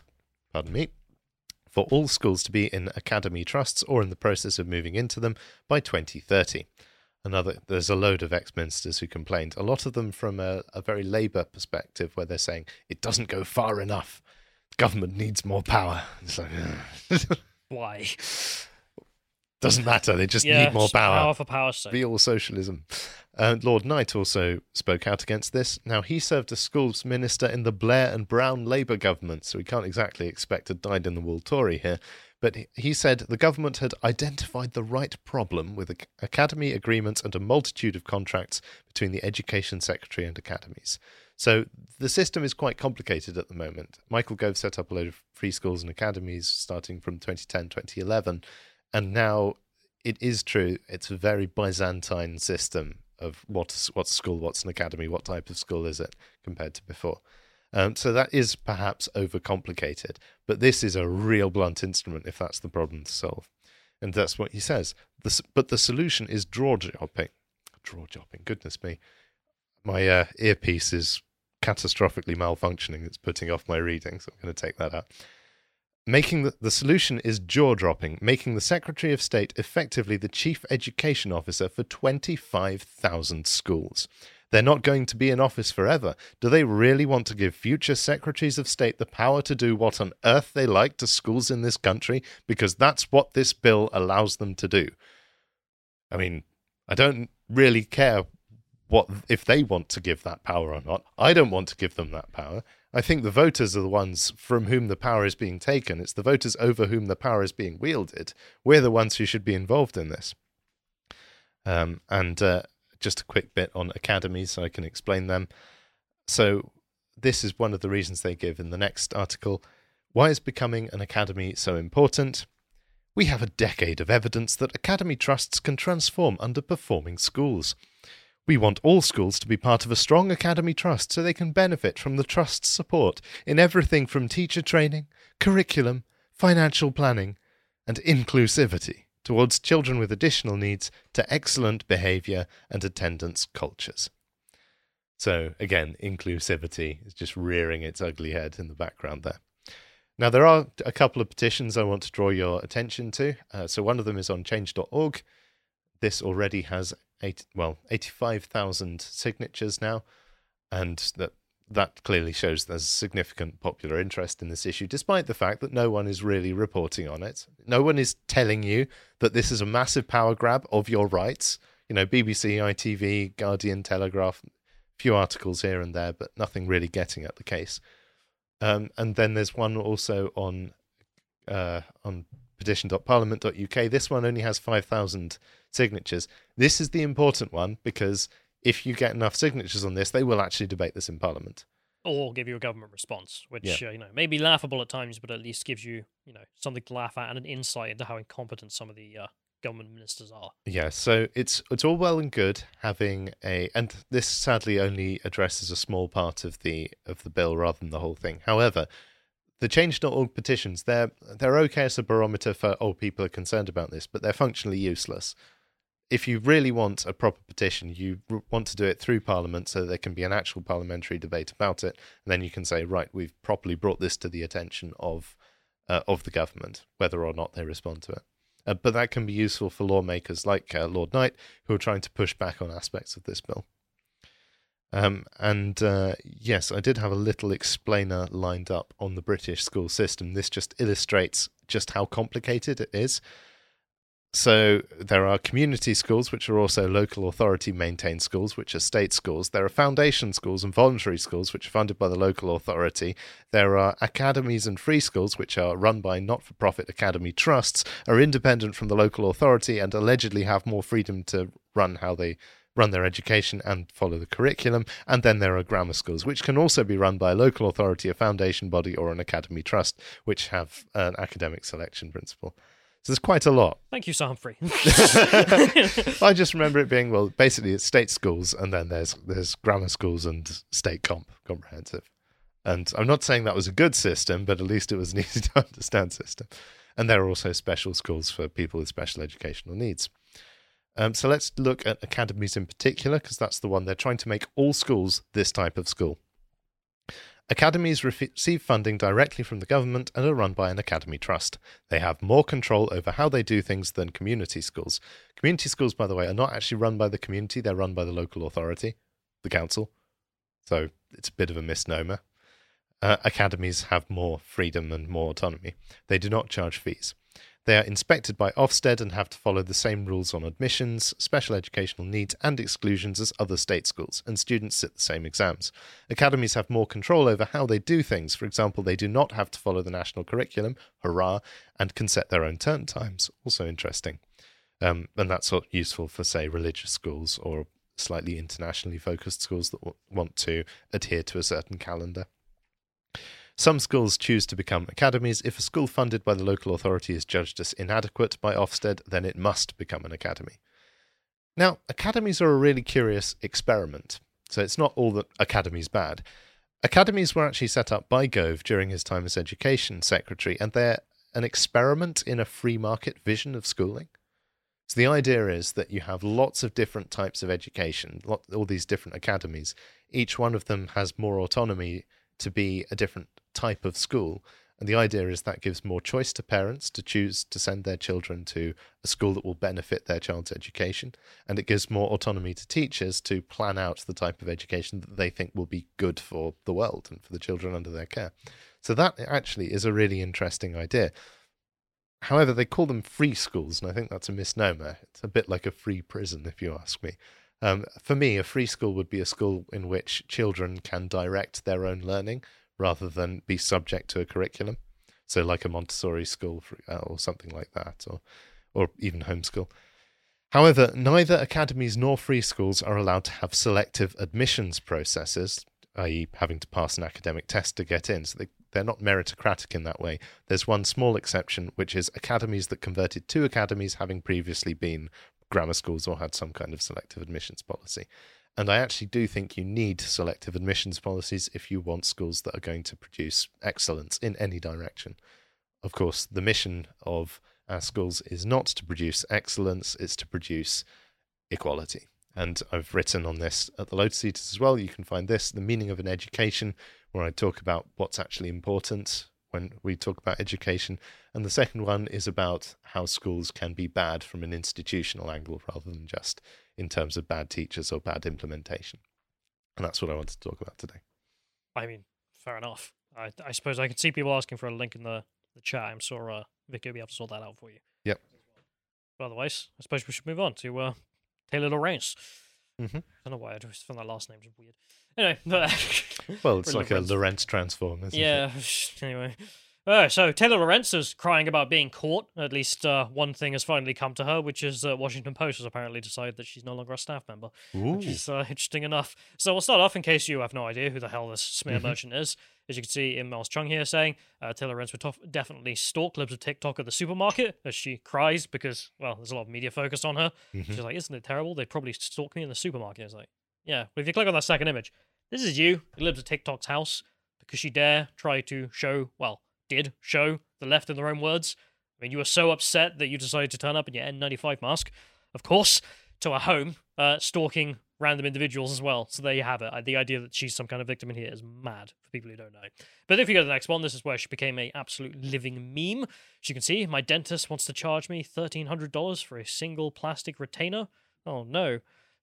academy trusts or in the process of moving into them by 2030. There's a load of ex-ministers who complained, a lot of them from a very Labour perspective, where they're saying it doesn't go far enough. The government needs more power. It's like, why? Doesn't matter. They just need more power. Power for power's sake. Be all socialism. Lord Knight also spoke out against this. Now, he served as schools minister in the Blair and Brown Labour government, so we can't exactly expect a dyed-in-the-wool Tory here. But he said the government had identified the right problem with academy agreements and a multitude of contracts between the Education Secretary and academies. So the system is quite complicated at the moment. Michael Gove set up a load of free schools and academies starting from 2010, 2011, and now it is true, it's a very Byzantine system of what's a school, what's an academy, what type of school is it compared to before. So that is perhaps overcomplicated, but this is a real blunt instrument if that's the problem to solve. And that's what he says. But the solution is draw-dropping. Draw-dropping, goodness me. My earpiece is catastrophically malfunctioning. It's putting off my reading, so I'm going to take that out. Making the solution is jaw-dropping, making the Secretary of State effectively the Chief Education Officer for 25,000 schools. They're not going to be in office forever. Do they really want to give future Secretaries of State the power to do what on earth they like to schools in this country? Because that's what this bill allows them to do. I mean, I don't really care if they want to give that power or not. I don't want to give them that power. I think the voters are the ones from whom the power is being taken. It's the voters over whom the power is being wielded. We're the ones who should be involved in this. Just a quick bit on academies so I can explain them. So this is one of the reasons they give in the next article. Why is becoming an academy so important? We have a decade of evidence that academy trusts can transform underperforming schools. We want all schools to be part of a strong academy trust so they can benefit from the trust's support in everything from teacher training, curriculum, financial planning, and inclusivity towards children with additional needs to excellent behaviour and attendance cultures. So, again, inclusivity is just rearing its ugly head in the background there. Now, there are a couple of petitions I want to draw your attention to. So one of them is on change.org. This already has 85,000 signatures now, and that clearly shows there's significant popular interest in this issue, despite the fact that no one is really reporting on it. No one is telling you that this is a massive power grab of your rights. You know, BBC, ITV, Guardian, Telegraph, a few articles here and there, but nothing really getting at the case. And then there's one also on petition.parliament.uk. This one only has 5,000 signatures. This is the important one because if you get enough signatures on this, they will actually debate this in Parliament. Or give you a government response, which may be laughable at times, but at least gives you something to laugh at and an insight into how incompetent some of the government ministers are. Yeah, so it's all well and good having and this sadly only addresses a small part of the bill rather than the whole thing. However, the change.org petitions, they're okay as a barometer for people are concerned about this, but they're functionally useless. If you really want a proper petition, you want to do it through Parliament so there can be an actual parliamentary debate about it, and then you can say, right, we've properly brought this to the attention of the government, whether or not they respond to it. But that can be useful for lawmakers like Lord Knight, who are trying to push back on aspects of this bill. Yes, I did have a little explainer lined up on the British school system. This just illustrates just how complicated it is. So there are community schools, which are also local authority maintained schools, which are state schools. There are foundation schools and voluntary schools, which are funded by the local authority. There are academies and free schools, which are run by not-for-profit academy trusts, are independent from the local authority, and allegedly have more freedom to run how they run their education and follow the curriculum. And then there are grammar schools, which can also be run by a local authority, a foundation body, or an academy trust, which have an academic selection principle. So there's quite a lot. Thank you, Sir Humphrey. I just remember it being, well, basically it's state schools, and then there's grammar schools and state comprehensive. And I'm not saying that was a good system, but at least it was an easy to understand system. And there are also special schools for people with special educational needs. So let's look at academies in particular, because that's the one they're trying to make all schools this type of school. Academies receive funding directly from the government and are run by an academy trust. They have more control over how they do things than community schools. Community schools, by the way, are not actually run by the community, they're run by the local authority, the council. So it's a bit of a misnomer. Academies have more freedom and more autonomy. They do not charge fees. They are inspected by Ofsted and have to follow the same rules on admissions, special educational needs and exclusions as other state schools, and students sit the same exams. Academies have more control over how they do things. For example, they do not have to follow the national curriculum, hurrah, and can set their own turn times, also interesting. And that's sort of useful for, say, religious schools or slightly internationally focused schools that want to adhere to a certain calendar. Some schools choose to become academies. If a school funded by the local authority is judged as inadequate by Ofsted, then it must become an academy. Now, academies are a really curious experiment. So it's not all that academies bad. Academies were actually set up by Gove during his time as Education Secretary, and they're an experiment in a free market vision of schooling. So the idea is that you have lots of different types of education, all these different academies. Each one of them has more autonomy to be a different type of school, and the idea is that gives more choice to parents to choose to send their children to a school that will benefit their child's education, and it gives more autonomy to teachers to plan out the type of education that they think will be good for the world and for the children under their care. So that actually is a really interesting idea. However, they call them free schools, and I think that's a misnomer. It's a bit like a free prison, if you ask me. For me, a free school would be a school in which children can direct their own learning rather than be subject to a curriculum. So like a Montessori school or something like that, or even homeschool. However, neither academies nor free schools are allowed to have selective admissions processes, i.e. having to pass an academic test to get in. So they're not meritocratic in that way. There's one small exception, which is academies that converted to academies having previously been grammar schools or had some kind of selective admissions policy. And I actually do think you need selective admissions policies if you want schools that are going to produce excellence in any direction. Of course, the mission of our schools is not to produce excellence, it's to produce equality. And I've written on this at the Lotus Eaters as well. You can find this, The Meaning of an Education, where I talk about what's actually important when we talk about education. And the second one is about how schools can be bad from an institutional angle rather than just in terms of bad teachers or bad implementation. And that's what I wanted to talk about today. I mean, fair enough. I suppose I can see people asking for a link in the chat. I'm sure Vicky will be able to sort that out for you. Yep. But otherwise, I suppose we should move on to Taylor Lorenz. Mm-hmm. I don't know why I just found that last name weird. Anyway. Well, it's like a Lorenz transform, isn't it? Yeah, anyway. So Taylor Lorenz is crying about being caught. At least one thing has finally come to her, which is Washington Post has apparently decided that she's no longer a staff member, which is interesting enough. So we'll start off, in case you have no idea who the hell this smear merchant is. As you can see, Miles Chung here saying Taylor Lorenz would definitely stalk libs of TikTok at the supermarket as she cries because, well, there's a lot of media focused on her. She's like, isn't it terrible? They'd probably stalk me in the supermarket. It's like, yeah, but if you click on that second image, this is you, who lives at TikTok's house because she dare try to show, well, did show the left in their own words. I mean, you were so upset that you decided to turn up in your N95 mask, of course, to a home, stalking random individuals as well. So there you have it. The idea that she's some kind of victim in here is mad for people who don't know. But if you go to the next one, this is where she became a absolute living meme. As you can see, my dentist wants to charge me $1,300 for a single plastic retainer. Oh no.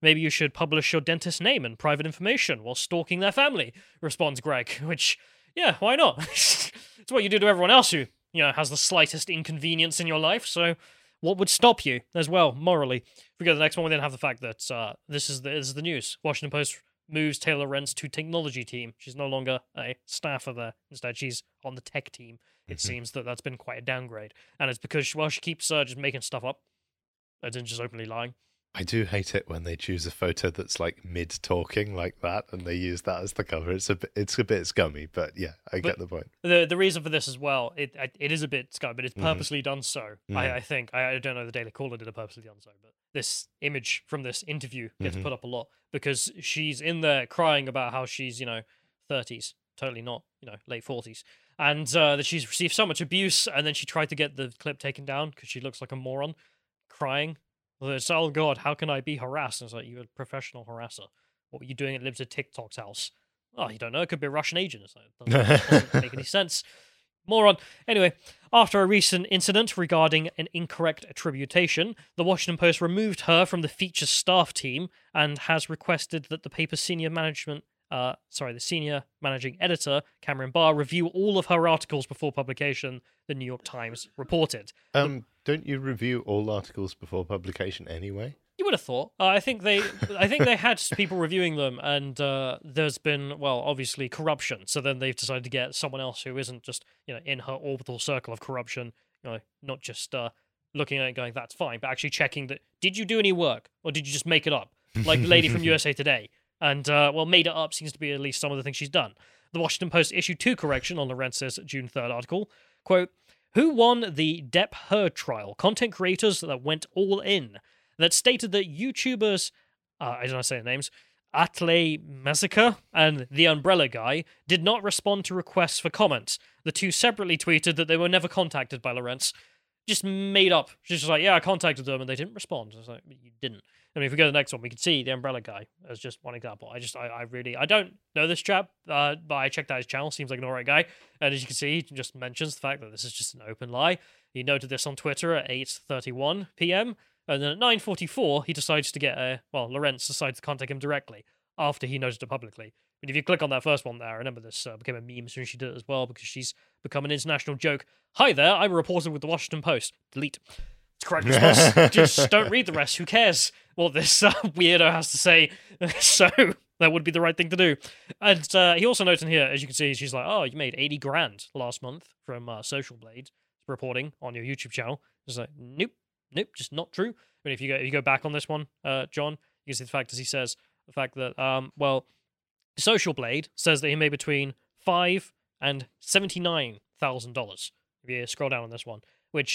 maybe you should publish your dentist's name and private information while stalking their family, responds Greg, which, yeah, why not? It's what you do to everyone else who, has the slightest inconvenience in your life, so what would stop you as well, morally? If we go to the next one, we then have the fact that this is the news. Washington Post moves Taylor Rentz to technology team. She's no longer a staffer there. Instead, she's on the tech team. It seems that's been quite a downgrade. And it's because, she keeps just making stuff up. As in just openly lying. I do hate it when they choose a photo that's like mid-talking like that, and they use that as the cover. It's a bit scummy, but yeah, I get the point. The reason for this as well, it is a bit scummy, but it's purposely done so. I think. I don't know the Daily Caller did it purposely done so, but this image from this interview gets put up a lot because she's in there crying about how she's 30s, totally not late 40s, and that she's received so much abuse, and then she tried to get the clip taken down because she looks like a moron, crying. It's, oh God, how can I be harassed? And it's like, you're a professional harasser. What were you doing at Libs of TikTok's house? Oh, you don't know. It could be a Russian agent. It's like, it doesn't make any sense. Moron. Anyway, after a recent incident regarding an incorrect attribution, the Washington Post removed her from the feature staff team and has requested that the paper's the senior managing editor, Cameron Barr, review all of her articles before publication, the New York Times reported. Don't you review all articles before publication anyway? You would have thought. I think they had people reviewing them, and there's been, obviously corruption. So then they've decided to get someone else who isn't just, in her orbital circle of corruption, not just looking at it and going, that's fine, but actually checking that, did you do any work, or did you just make it up? Like the lady from USA Today. And, made it up seems to be at least some of the things she's done. The Washington Post issued 2 correction on Lorentz's June 3rd article. Quote, who won the Depp Heard trial? Content creators that went all in. That stated that YouTubers, I don't know say their names, Atle Massacre and The Umbrella Guy did not respond to requests for comments. The 2 separately tweeted that they were never contacted by Lorentz. Just made up. She's just like, yeah, I contacted them and they didn't respond. I was like, you didn't. I mean, if we go to the next one, we can see The Umbrella Guy as just one example. I don't know this chap, but I checked out his channel. Seems like an alright guy. And as you can see, he just mentions the fact that this is just an open lie. He noted this on Twitter at 8:31 p.m. And then at 9:44, he decides to get Lorentz decides to contact him directly after he noted it publicly. But if you click on that first one there, I remember this became a meme as soon as she did it as well, because she's become an international joke. Hi there, I'm a reporter with the Washington Post. Delete. It's correct response. Just don't read the rest. Who cares what this weirdo has to say? So that would be the right thing to do. And he also notes in here, as you can see, she's like, oh, you made 80 grand last month from Social Blade reporting on your YouTube channel. It's like, nope, just not true. I mean, if you go back on this one, John, you can see the fact, as he says, the fact that, Social Blade says that he made between $5,000 and $79,000. If you scroll down on this one, which,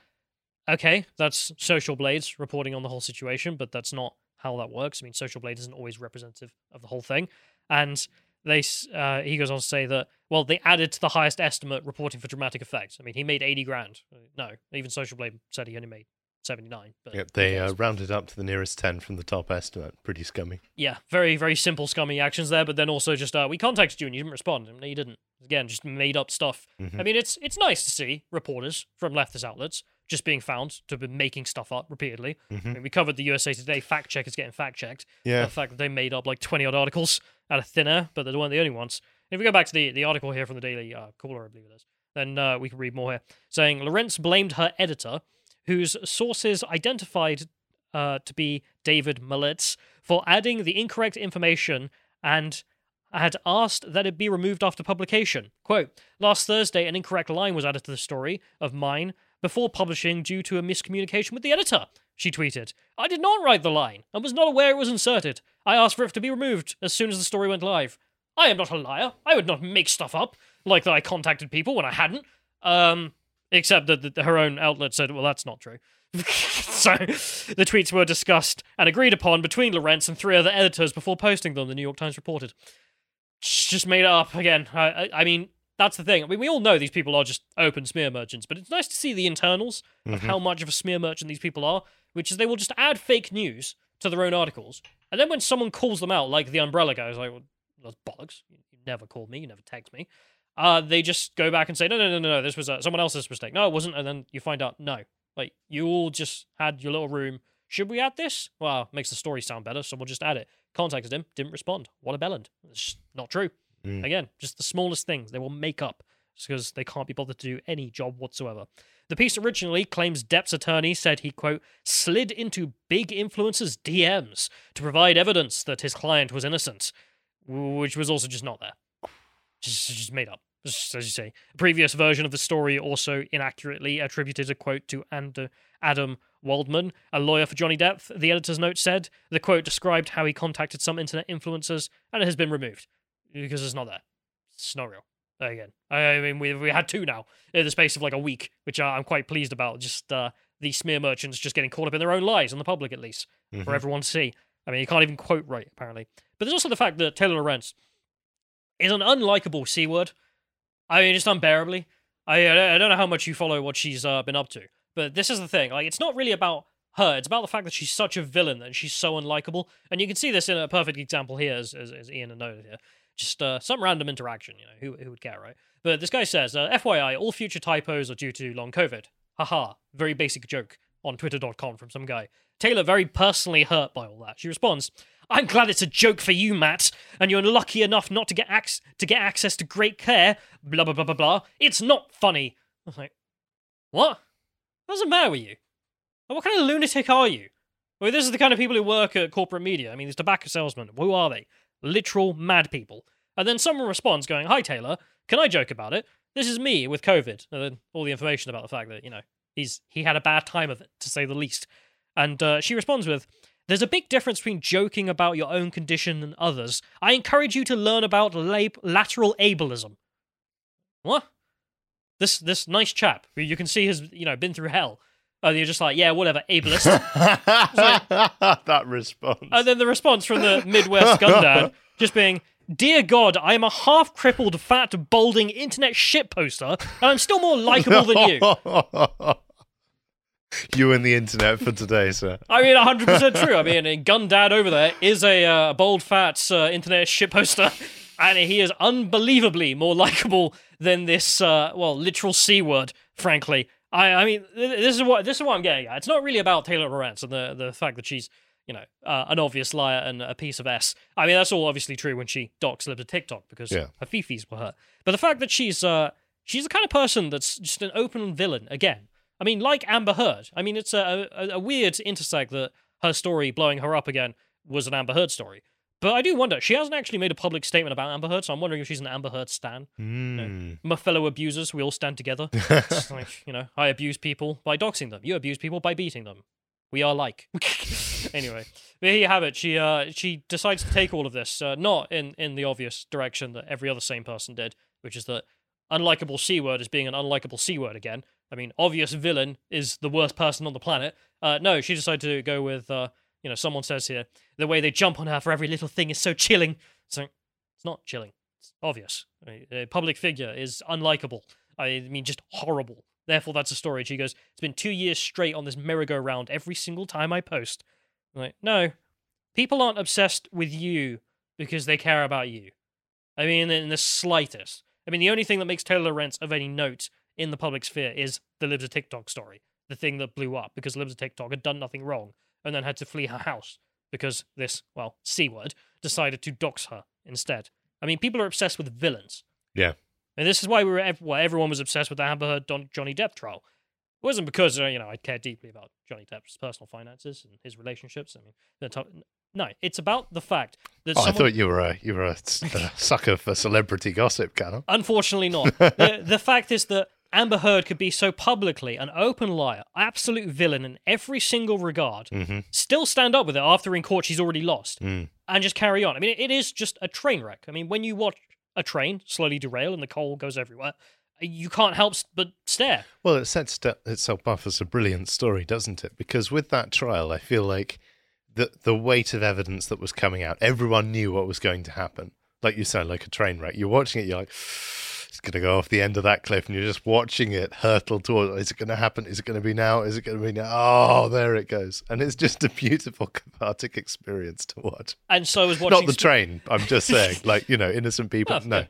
okay, that's Social Blade's reporting on the whole situation, but that's not how that works. I mean, Social Blade isn't always representative of the whole thing. And he goes on to say that, they added to the highest estimate reporting for dramatic effect. I mean, he made 80 grand. No, even Social Blade said he only made 79. But yep, they rounded up to the nearest 10 from the top estimate. Pretty scummy. Yeah, very, very simple scummy actions there, but then also just, we contacted you and you didn't respond. No, you didn't. Again, just made up stuff. I mean, it's nice to see reporters from leftist outlets just being found to have been making stuff up repeatedly. I mean, we covered the USA Today fact checkers getting fact checked. Yeah. The fact that they made up like 20 odd articles out of thin air, but they weren't the only ones. And if we go back to the article here from the Daily Caller, I believe it is, then we can read more here, saying Lorentz blamed her editor, whose sources identified to be David Malitz, for adding the incorrect information and had asked that it be removed after publication. Quote, last Thursday, an incorrect line was added to the story of mine before publishing due to a miscommunication with the editor, she tweeted. I did not write the line and was not aware it was inserted. I asked for it to be removed as soon as the story went live. I am not a liar. I would not make stuff up like that I contacted people when I hadn't. Except that her own outlet said, well, that's not true. So the tweets were discussed and agreed upon between Lorentz and 3 other editors before posting them, the New York Times reported. Just made it up again. I mean, that's the thing. I mean, we all know these people are just open smear merchants, but it's nice to see the internals of how much of a smear merchant these people are, which is they will just add fake news to their own articles, and then when someone calls them out, like the Umbrella guy, is like, well, that's bollocks. You never called me. You never text me. They just go back and say, no, this was someone else's mistake. No, it wasn't. And then you find out, no. Like, you all just had your little room, Should we add this? Well, makes the story sound better, so we'll just add it. Contacted him, didn't respond. What a bellend. It's just not true. Again, just the smallest things they will make up because they can't be bothered to do any job whatsoever. The piece originally claims Depp's attorney said he, quote, slid into big influencers' DMs to provide evidence that his client was innocent, which was also just not there. Just made up, just as you say. A previous version of the story also inaccurately attributed a quote to Adam Waldman, a lawyer for Johnny Depp. The editor's note said the quote described how he contacted some internet influencers, and it has been removed because it's not there. It's not real. Again, I mean, we had 2 now in the space of like a week, which I'm quite pleased about. Just the smear merchants just getting caught up in their own lies, on the public at least, for everyone to see. I mean, you can't even quote right, apparently. But there's also the fact that Taylor Lorenz is an unlikable C-word. I mean, just unbearably. I don't know how much you follow what she's been up to, but this is the thing. Like, it's not really about her. It's about the fact that she's such a villain and she's so unlikable. And you can see this in a perfect example here, as Ian had noted here. Just some random interaction, who would care, right? But this guy says, FYI, all future typos are due to long COVID. Haha, very basic joke on twitter.com from some guy. Taylor very personally hurt by all that. She responds, I'm glad it's a joke for you, Matt, and you're lucky enough not to get access to great care, blah, blah, blah, blah, blah. It's not funny. I was like, what? What does it matter with you? What kind of lunatic are you? Well, this is the kind of people who work at corporate media. I mean, these tobacco salesmen, who are they? Literal mad people. And then someone responds going, hi, Taylor, can I joke about it? This is me with COVID. And then all the information about the fact that, he had a bad time of it, to say the least. And she responds with, there's a big difference between joking about your own condition and others. I encourage you to learn about lateral ableism. What? This nice chap, who you can see has, been through hell. And you're just like, yeah, whatever, ableist. That response. And then the response from the Midwest Gundad just being, dear God, I am a half-crippled, fat, balding internet shitposter, and I'm still more likable than you. You and the internet for today, sir. I mean, 100% true. I mean, Gundad over there is a bald, fat internet shitposter, and he is unbelievably more likable than this, literal C-word, frankly. I mean, this is what I'm getting at. It's not really about Taylor Lorenz and the fact that she's, an obvious liar and a piece of S. I mean, that's all obviously true when she docs Libs of TikTok because her fifis were hurt. But the fact that she's the kind of person that's just an open villain, again. I mean, like Amber Heard. I mean, it's a weird intersect that her story blowing her up again was an Amber Heard story. But I do wonder, she hasn't actually made a public statement about Amber Heard, so I'm wondering if she's an Amber Heard stan. My fellow abusers, we all stand together. It's like, I abuse people by doxing them. You abuse people by beating them. We are like. Anyway, there you have it. She decides to take all of this, not in the obvious direction that every other sane person did, which is that unlikable C-word is being an unlikable C-word again. I mean, obvious villain is the worst person on the planet. No, she decided to go with, someone says here, the way they jump on her for every little thing is so chilling. So it's not chilling. It's obvious. I mean, a public figure is unlikable. I mean, just horrible. Therefore, that's a story. She goes, it's been 2 years straight on this merry-go-round every single time I post. I'm like, no, people aren't obsessed with you because they care about you. I mean, in the slightest. I mean, the only thing that makes Taylor Lorenz of any note in the public sphere is the Libs of TikTok story. The thing that blew up because Libs of TikTok had done nothing wrong and then had to flee her house because this, C-word, decided to dox her instead. I mean, people are obsessed with villains. Yeah. And this is why everyone was obsessed with the Amber Heard Johnny Depp trial. It wasn't because, I care deeply about Johnny Depp's personal finances and his relationships. I mean, no, it's about the fact that I thought you were a sucker for celebrity gossip, Callum. Unfortunately not. The fact is that Amber Heard could be so publicly an open liar, absolute villain in every single regard, still stand up with it after in court she's already lost, and just carry on. I mean, it is just a train wreck. I mean, when you watch a train slowly derail and the coal goes everywhere, you can't help but stare. Well, it sets itself up as a brilliant story, doesn't it? Because with that trial, I feel like the weight of evidence that was coming out, everyone knew what was going to happen. Like you said, like a train wreck. You're watching it, you're like, it's going to go off the end of that cliff, and you're just watching it hurtle towards, is it going to happen? Is it going to be now? Is it going to be now? Oh, there it goes. And it's just a beautiful, cathartic experience to watch. And so is watching... Not the train, I'm just saying. Like, innocent people. No.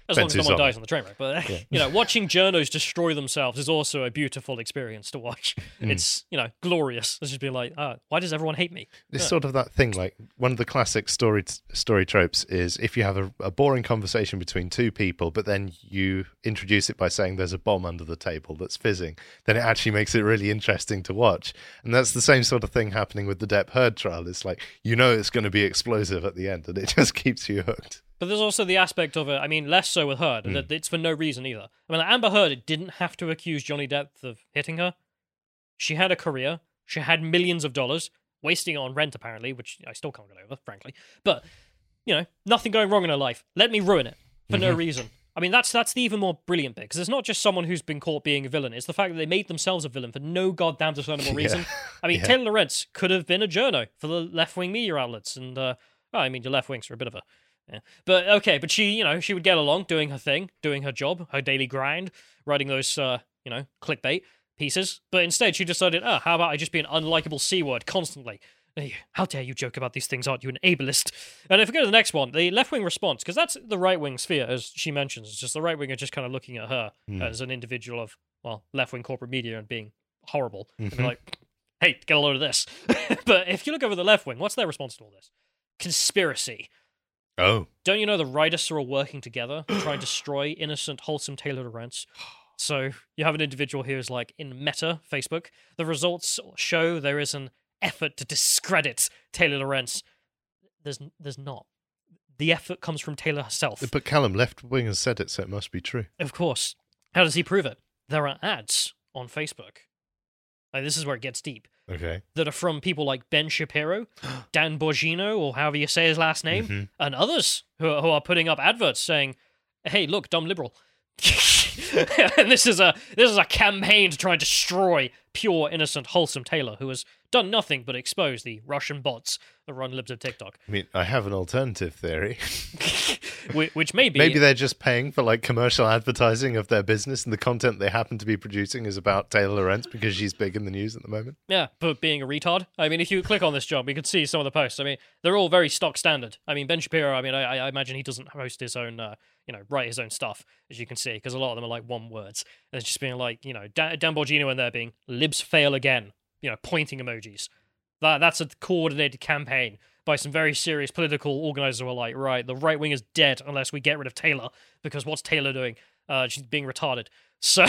As long as no who's one on dies it. on the train wreck. But, Yeah. you know, watching journos destroy themselves is also a beautiful experience to watch. It's, you know, glorious. It's just being like, why does everyone hate me? It's Yeah. sort of that thing, like one of the classic story tropes is if you have a boring conversation between two people, but then you introduce it by saying there's a bomb under the table that's fizzing, then it actually makes it really interesting to watch. And that's the same sort of thing happening with the Depp Heard trial. It's like, you know it's going to be explosive at the end, and it just keeps you hooked. But there's also the aspect of it, I mean, less so with Heard, that it's for no reason either. I mean, like Amber Heard didn't have to accuse Johnny Depp of hitting her. She had a career. She had millions of dollars, wasting it on rent, apparently, which I still can't get over, frankly. But, you know, nothing going wrong in her life. Let me ruin it for no reason. I mean, that's the even more brilliant bit, because it's not just someone who's been caught being a villain. It's the fact that they made themselves a villain for no goddamn discernible reason. I mean, Taylor Lorenz could have been a journo for the left-wing media outlets, and, I mean, your left wings are a bit of a... Yeah. But okay, but she, you know, she would get along doing her thing, doing her job, her daily grind, writing those, you know, clickbait pieces. But instead, she decided, how about I just be an unlikable C-word constantly? How dare you joke about these things? Aren't you an ableist? And if we go to the next one, the left-wing response, because that's the right-wing sphere, as she mentions. It's just the right-wing are just kind of looking at her as an individual of, well, left-wing corporate media and being horrible. And be like, hey, get a load of this. But if you look over the left-wing, what's their response to all this? Conspiracy. Oh. Don't you know the rightists are all working together to try and destroy innocent, wholesome Taylor Lorenz? So you have an individual here who's like, in Meta, Facebook, the results show there is an effort to discredit Taylor Lorenz. There's not. The effort comes from Taylor herself. But Callum, left wing has said it, so it must be true. Of course. How does he prove it? There are ads on Facebook. Like, this is where it gets deep. Okay. That are from people like Ben Shapiro, Dan Bongino, or however you say his last name, and others who are putting up adverts saying, "Hey, look, dumb liberal." And this is a campaign to try and destroy pure, innocent, wholesome Taylor, who has done nothing but expose the Russian bots that run libs of TikTok. I mean, I have an alternative theory. Which may be... Maybe they're just paying for like commercial advertising of their business, and the content they happen to be producing is about Taylor Lorenz because she's big in the news at the moment. Yeah, but being a retard. I mean, if you click on this job, you can see some of the posts. I mean, they're all very stock standard. I mean, Ben Shapiro, I mean, I imagine he doesn't host his own, write his own stuff, as you can see, because a lot of them are like one words. And it's just being like, Dan Bongino in there being, libs fail again, pointing emojis. That's a coordinated campaign by some very serious political organizers who are like, right, the right wing is dead unless we get rid of Taylor, because what's Taylor doing? She's being retarded. So,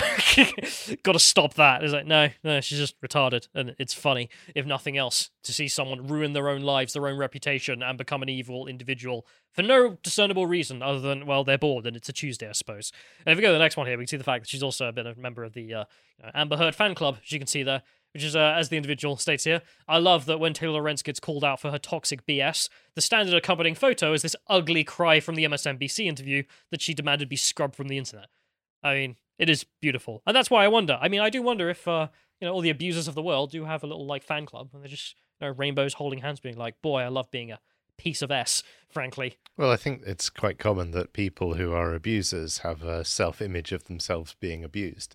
got to stop that. It's like, no, she's just retarded, and it's funny, if nothing else, to see someone ruin their own lives, their own reputation, and become an evil individual for no discernible reason other than, well, they're bored, and it's a Tuesday, I suppose. And if we go to the next one here, we can see the fact that she's also been a member of the Amber Heard fan club, as you can see there, which is, as the individual states here, I love that when Taylor Lorenz gets called out for her toxic BS, the standard accompanying photo is this ugly cry from the MSNBC interview that she demanded be scrubbed from the internet. I mean, it is beautiful. And that's why I wonder. I mean, I do wonder if, all the abusers of the world do have a little, fan club, and they're just, rainbows holding hands being like, boy, I love being a piece of S, frankly. Well, I think it's quite common that people who are abusers have a self-image of themselves being abused,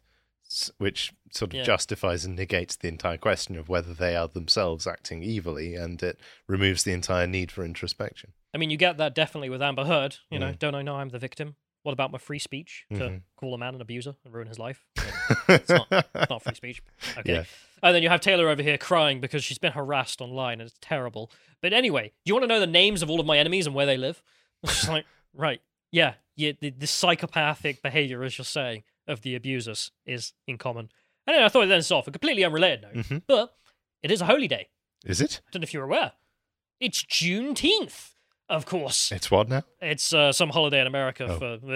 which sort of justifies and negates the entire question of whether they are themselves acting evilly, and it removes the entire need for introspection. I mean, you get that definitely with Amber Heard. Don't I know I'm the victim? What about my free speech to call a man an abuser and ruin his life? It's not free speech. Okay. Yeah. And then you have Taylor over here crying because she's been harassed online, and it's terrible. But anyway, do you want to know the names of all of my enemies and where they live? It's just like, right, yeah, the psychopathic behavior, as you're saying, of the abusers is in common. And then I thought it then off a completely unrelated note, but it is a holy day. Is it? I don't know if you're aware. It's Juneteenth. Of course. It's what now? It's some holiday in America.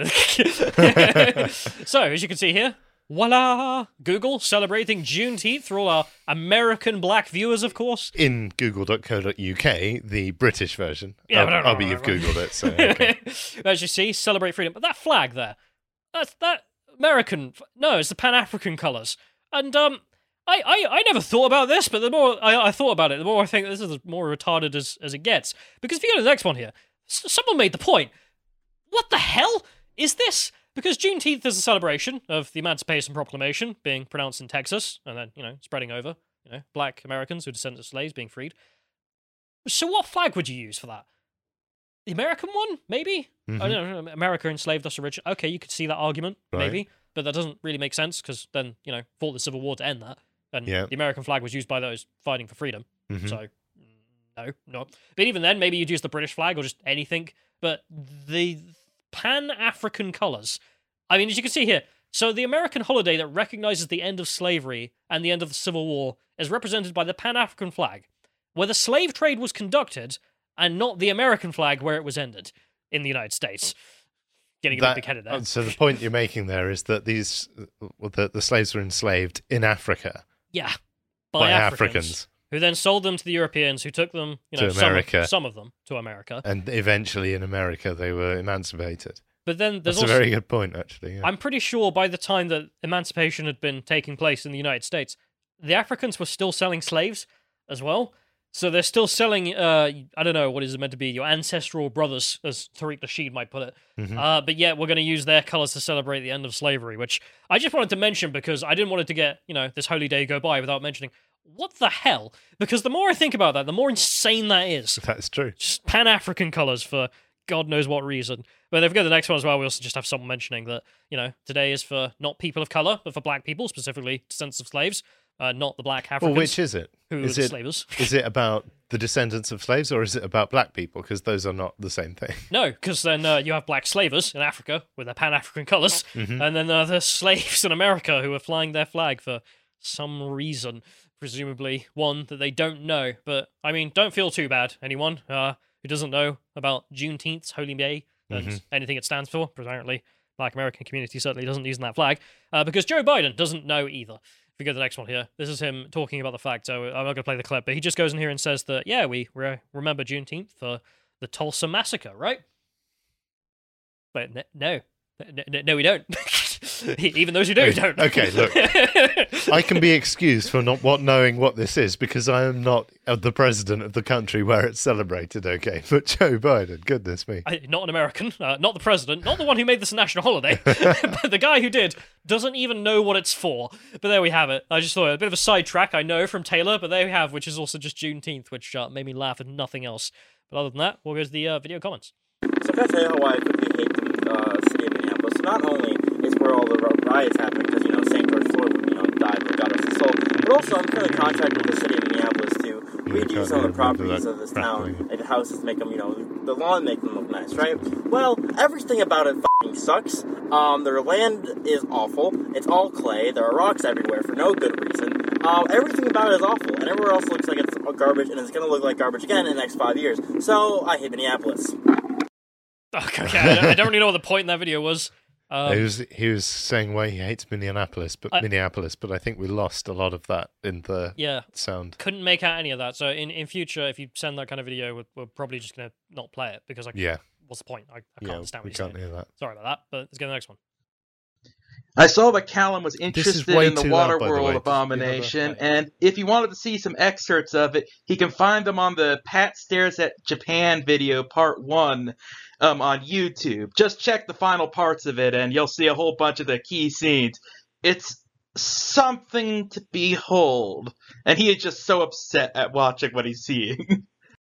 So, as you can see here, voila! Google celebrating Juneteenth for all our American black viewers, of course. In google.co.uk, the British version. Yeah, but you've Googled it, so okay. As you see, celebrate freedom. But that flag there, that's that American... No, it's the Pan-African colours. And, I never thought about this, but the more I thought about it, the more I think this is as more retarded as it gets. Because if you go to the next one here, someone made the point. What the hell is this? Because Juneteenth is a celebration of the Emancipation Proclamation being pronounced in Texas, and then, spreading over, black Americans who descended of slaves being freed. So what flag would you use for that? The American one, maybe? I don't know. America enslaved us originally. Okay, you could see that argument, maybe. But that doesn't really make sense because then, fought the Civil War to end that. And the American flag was used by those fighting for freedom. So, no. But even then, maybe you'd use the British flag or just anything. But the Pan-African colours, I mean, as you can see here, so the American holiday that recognizes the end of slavery and the end of the Civil War is represented by the Pan-African flag, where the slave trade was conducted, and not the American flag where it was ended in the United States. Getting a bit big-headed there. So the point you're making there is that the slaves were enslaved in Africa. Yeah, by Africans. Who then sold them to the Europeans, who took them, to America. Some of them to America. And eventually in America they were emancipated. But then there's That's a very good point, actually. Yeah. I'm pretty sure by the time that emancipation had been taking place in the United States, the Africans were still selling slaves as well. So they're still selling, I don't know, what is it meant to be, your ancestral brothers, as Tariq Nasheed might put it. But yet we're going to use their colours to celebrate the end of slavery, which I just wanted to mention because I didn't want it to get, this holy day go by without mentioning, what the hell? Because the more I think about that, the more insane that is. That's true. Just Pan-African colours for God knows what reason. But if we go to the next one as well, we also just have someone mentioning that, today is for not people of colour, but for black people, specifically descendants of slaves. Not the black Africans. Well, which is it? Who are the slavers? Is it about the descendants of slaves or is it about black people? Because those are not the same thing. No, because then you have black slavers in Africa with their Pan-African colours, and then the slaves in America who are flying their flag for some reason, presumably one that they don't know. But, I mean, don't feel too bad, anyone who doesn't know about Juneteenth's Holy Day and anything it stands for. Apparently, Black American community certainly doesn't use that flag, because Joe Biden doesn't know either. If we go to the next one here, this is him talking about the flag, so I'm not going to play the clip, but he just goes in here and says that, yeah, we remember Juneteenth for the Tulsa Massacre, right? But no, we don't. Even those who do don't. Okay, look, I can be excused for not knowing what this is because I am not the president of the country where it's celebrated, okay? But Joe Biden, goodness me. Not an American, not the president, not the one who made this a national holiday, but the guy who did doesn't even know what it's for. But there we have it. I just thought a bit of a sidetrack, I know, from Taylor, but there we have, which is also just Juneteenth, which made me laugh and nothing else. But other than that, we'll go to the video comments. So if I tell you how I quickly hate the city of Minneapolis, not only is where all the riots happen because, St. George Floyd, died, but God rest his soul, but also I'm currently contracted with the city of Minneapolis to redo some of the properties of this town, like the houses, make them, the lawn, make them look nice, right? Well, everything about it f***ing sucks. Their land is awful. It's all clay. There are rocks everywhere for no good reason. Everything about it is awful, and everywhere else looks like it's garbage, and it's going to look like garbage again in the next 5 years. So, I hate Minneapolis. Okay, I don't really know what the point in that video was. He was saying why he hates Minneapolis, but I think we lost a lot of that in the sound. Couldn't make out any of that. So in future, if you send that kind of video, we're probably just going to not play it because what's the point? I can't understand what you're saying. Hear that. Sorry about that, but let's go to the next one. I saw that Callum was interested in the Waterworld Abomination, and if he wanted to see some excerpts of it, he can find them on the Pat Stares at Japan video, part 1, on YouTube. Just check the final parts of it, and you'll see a whole bunch of the key scenes. It's something to behold, and he is just so upset at watching what he's seeing.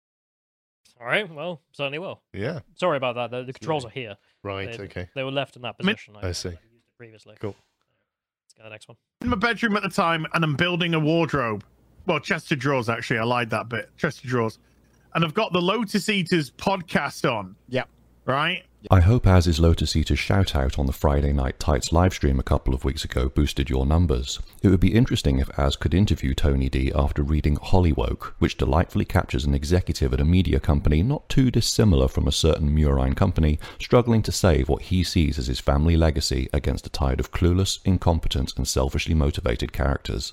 All right, well, certainly will. Yeah. Sorry about that. The controls are here. Right, okay. They were left in that position. I see. Previously. Cool. Let's go to the next one. In my bedroom at the time, and I'm building a wardrobe. Well, chest of drawers, actually. I lied that bit. Chest of drawers. And I've got the Lotus Eaters podcast on. Yep. Right? I hope Az's Lotus Eaters shout out on the Friday Night Tights livestream a couple of weeks ago boosted your numbers. It would be interesting if Az could interview Tony D after reading Hollywoke, which delightfully captures an executive at a media company not too dissimilar from a certain Murine company, struggling to save what he sees as his family legacy against a tide of clueless, incompetent, and selfishly motivated characters.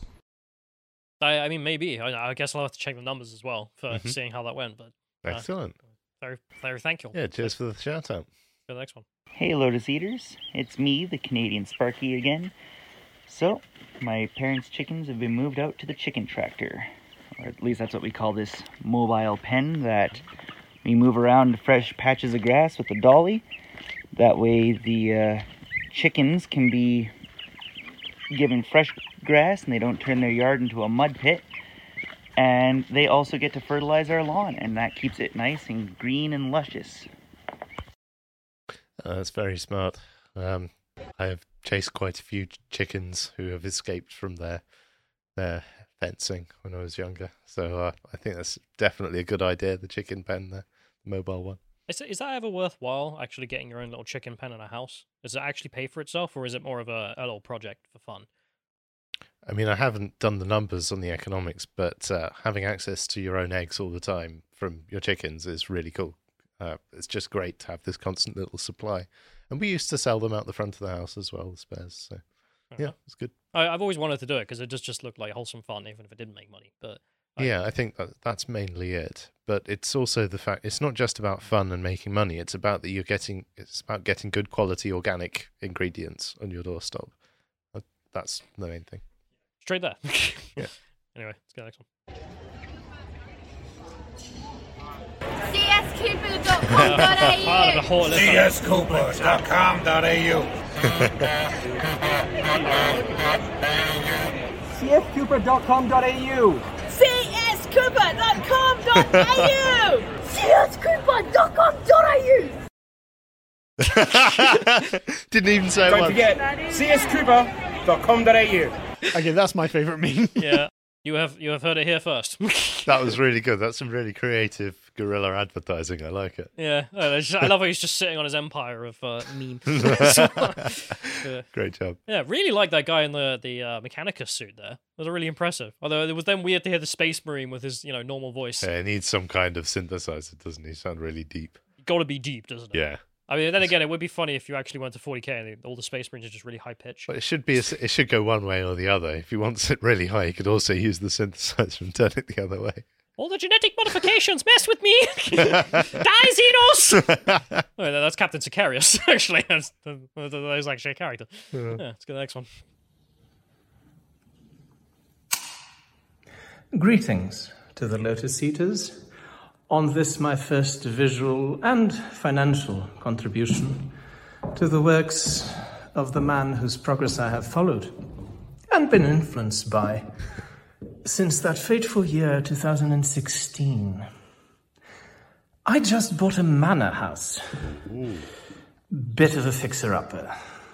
I mean, maybe. I guess I'll have to check the numbers as well for seeing how that went. But excellent. Very thankful. Yeah, cheers for the shout out. For the next one. Hey, Lotus Eaters. It's me, the Canadian Sparky again. So, my parents' chickens have been moved out to the chicken tractor. Or at least that's what we call this mobile pen that we move around fresh patches of grass with a dolly. That way the chickens can be given fresh grass and they don't turn their yard into a mud pit. And they also get to fertilize our lawn, and that keeps it nice and green and luscious. That's very smart. I have chased quite a few chickens who have escaped from their fencing when I was younger. So I think that's definitely a good idea, the chicken pen, the mobile one. Is that ever worthwhile, actually getting your own little chicken pen in a house? Does it actually pay for itself, or is it more of a little project for fun? I mean, I haven't done the numbers on the economics, but having access to your own eggs all the time from your chickens is really cool. It's just great to have this constant little supply. And we used to sell them out the front of the house as well, the spares. So, yeah, it's good. I've always wanted to do it because it just looked like wholesome fun, even if it didn't make money. But I think that's mainly it. But it's also the fact it's not just about fun and making money. It's about that it's about getting good quality organic ingredients on your doorstep. That's the main thing. Straight there. Yeah. Anyway, let's go to the next one. cscooper.com.au cscooper.com.au cscooper.com.au cscooper.com.au cscooper.com.au Didn't even say Don't one. forget, cscooper.com.au. Okay, that's my favourite meme. Yeah, you have heard it here first. That was really good. That's some really creative guerrilla advertising. I like it. Yeah, I love how he's just sitting on his empire of meme. Yeah. Great job. Yeah, really like that guy in the Mechanicus suit there. That was really impressive. Although it was then weird to hear the Space Marine with his normal voice. Yeah, it needs some kind of synthesizer, doesn't he? Sound really deep. Got to be deep, doesn't it? Yeah. I mean, then again, it would be funny if you actually went to 40k and all the Space Marines are just really high pitched. But it should go one way or the other. If he wants it really high, he could also use the synthesizer and turn it the other way. All the genetic modifications mess with me. Die, Xenos! Oh, that's Captain Sicarius. Actually, that is actually a character. Yeah, let's go to the next one. Greetings to the Lotus Eaters. On this, my first visual and financial contribution to the works of the man whose progress I have followed and been influenced by since that fateful year 2016. I just bought a manor house. Ooh. Bit of a fixer-upper.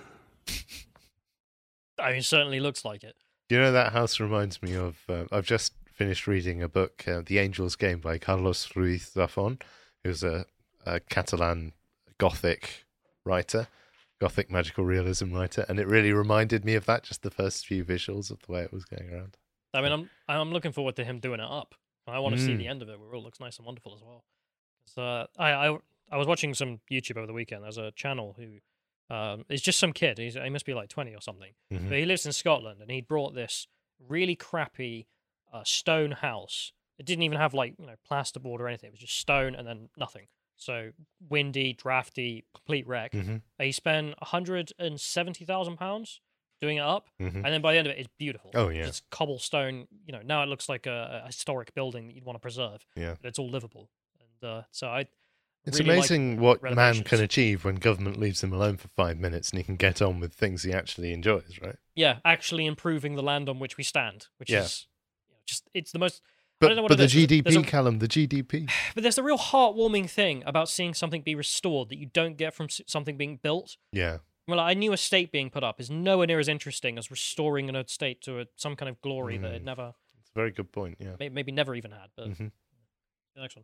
I mean, it certainly looks like it. You know, that house reminds me of... I've just finished reading a book, The Angel's Game by Carlos Ruiz Zafón, who's a Catalan Gothic writer, Gothic magical realism writer, and it really reminded me of that, just the first few visuals of the way it was going around. I mean, I'm looking forward to him doing it up. I want to see the end of it where it all looks nice and wonderful as well. So I was watching some YouTube over the weekend. There's a channel who is just some kid. He must be like 20 or something. Mm-hmm. But he lives in Scotland, and he brought this really crappy stone house. It didn't even have plasterboard or anything. It was just stone and then nothing. So windy, drafty, complete wreck. Mm-hmm. He spent £170,000 doing it up, Mm-hmm. and then by the end of it, it's beautiful. Oh, yeah. It's cobblestone. Now it looks like a historic building that you'd want to preserve. Yeah. But it's all livable. And It's really amazing like what man can achieve when government leaves him alone for 5 minutes and he can get on with things he actually enjoys, right? Yeah, actually improving the land on which we stand, which is it's the most. I But, don't know what but the it is. GDP, Callum, the GDP. But there's a real heartwarming thing about seeing something be restored that you don't get from something being built. Yeah. Well, a new estate being put up is nowhere near as interesting as restoring an estate to some kind of glory that it never. It's a very good point, yeah. Maybe never even had, but Mm-hmm. the next one.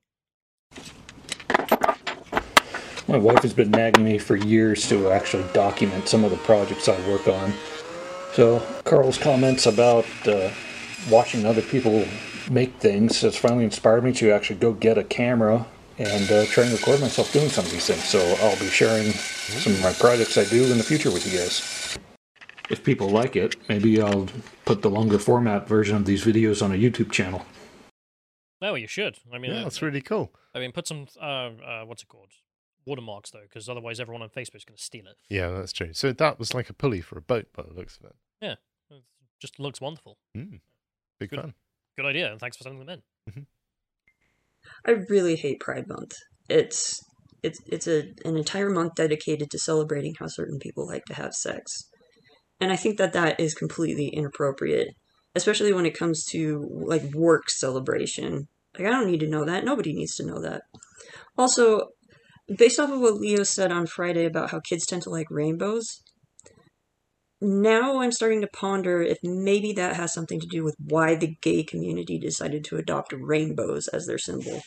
My wife has been nagging me for years to actually document some of the projects I work on. So Carl's comments about watching other people make things has finally inspired me to actually go get a camera and try and record myself doing some of these things. So I'll be sharing some of my projects I do in the future with you guys. If people like it, maybe I'll put the longer format version of these videos on a YouTube channel. Well, you should. I mean, Yeah, that's really cool. I mean, put some what's it called? Watermarks though, because otherwise everyone on Facebook is going to steal it. Yeah, that's true. So that was like a pulley for a boat by the looks of it. Yeah, it just looks wonderful. Big fun. Good idea, and thanks for sending them in. I really hate Pride Month. It's an entire month dedicated to celebrating how certain people like to have sex. And I think that is completely inappropriate especially when it comes to like work celebration. Like, I don't need to know that. Nobody needs to know that. Also, based off of what Leo said on Friday about how kids tend to like rainbows, now I'm starting to ponder if maybe that has something to do with why the gay community decided to adopt rainbows as their symbol.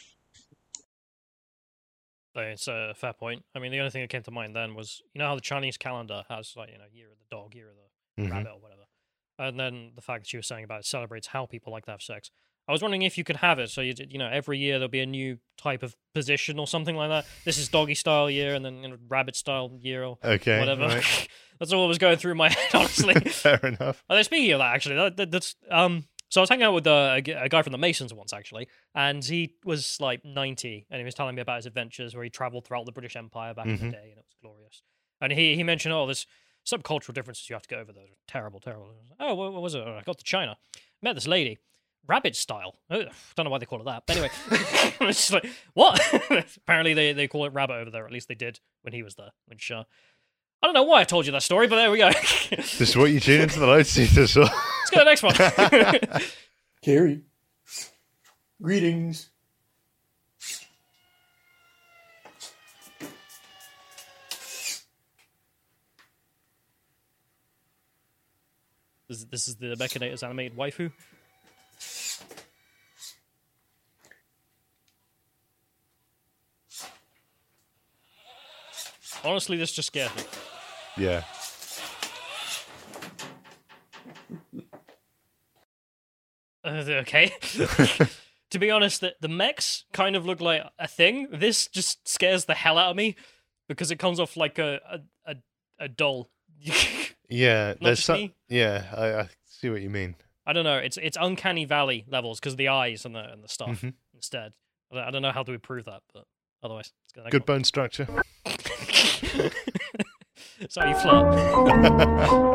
It's a fair point. I mean, the only thing that came to mind then was, you know how the Chinese calendar has, like, year of the dog, year of the rabbit, or whatever. And then the fact that you were saying about it celebrates how people like to have sex. I was wondering if you could have it, so every year there'll be a new type of position or something like that. This is doggy style year, and then rabbit style year, or whatever. Right. That's all that was going through my head, honestly. Fair enough. And then speaking of that, actually, that's so I was hanging out with a guy from the Masons once, actually, and he was like 90, and he was telling me about his adventures where he travelled throughout the British Empire back in the day, and it was glorious. And he mentioned, there's subcultural differences you have to go over. Those are terrible. Oh, what was it? I got to China, met this lady. Rabbit style. Oh, don't know why they call it that. But anyway, it's just like, what? Apparently they call it rabbit over there. At least they did when he was there. Which, I don't know why I told you that story, but there we go. This is what you tune into the Lotus Eaters for. Let's go to the next one. Carrie. Greetings. This is the Mechanitor's animated waifu. Honestly, this just scared me. Yeah. Okay. To be honest, the mechs kind of look like a thing. This just scares the hell out of me because it comes off like a doll. Yeah, there's some. Yeah, I see what you mean. I don't know. It's uncanny valley levels because of the eyes and the stuff instead. I don't know how to improve that, but otherwise, it's good. Good bone structure. So you flirt.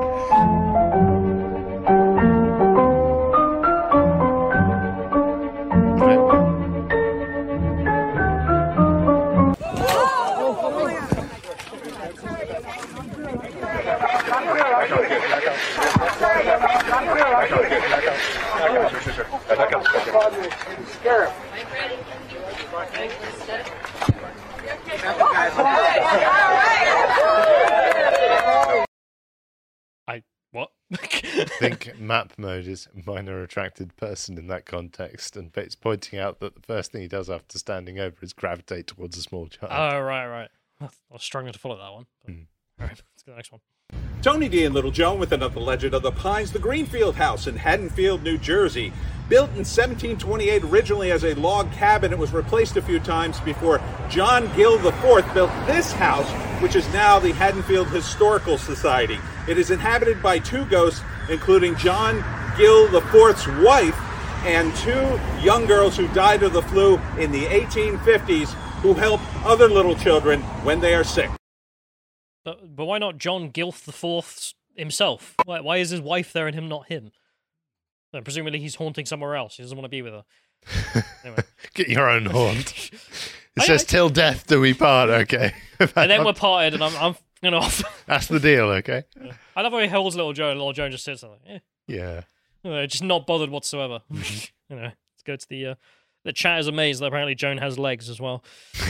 What? I think map mode is minor attracted person in that context, and it's pointing out that the first thing he does after standing over is gravitate towards a small child. Oh, right. I was struggling to follow that one. All right, let's go to the next one. Tony D and Little Joan with another legend of the Pines, the Greenfield House in Haddonfield, New Jersey. Built in 1728 originally as a log cabin, it was replaced a few times before John Gill IV built this house, which is now the Haddonfield Historical Society. It is inhabited by two ghosts, including John Gill IV's wife and two young girls who died of the flu in the 1850s who help other little children when they are sick. But why not John Gilf IV himself? Why is his wife there and him not him? And presumably he's haunting somewhere else. He doesn't want to be with her. Anyway. Get your own haunt. It says, till death do we part, okay? And then we're parted and I'm off. That's the deal, okay? Yeah. I love how he holds Little Joan and Little Joan just sits there like, yeah. Just not bothered whatsoever. Let's go to the chat is amazed that apparently Joan has legs as well.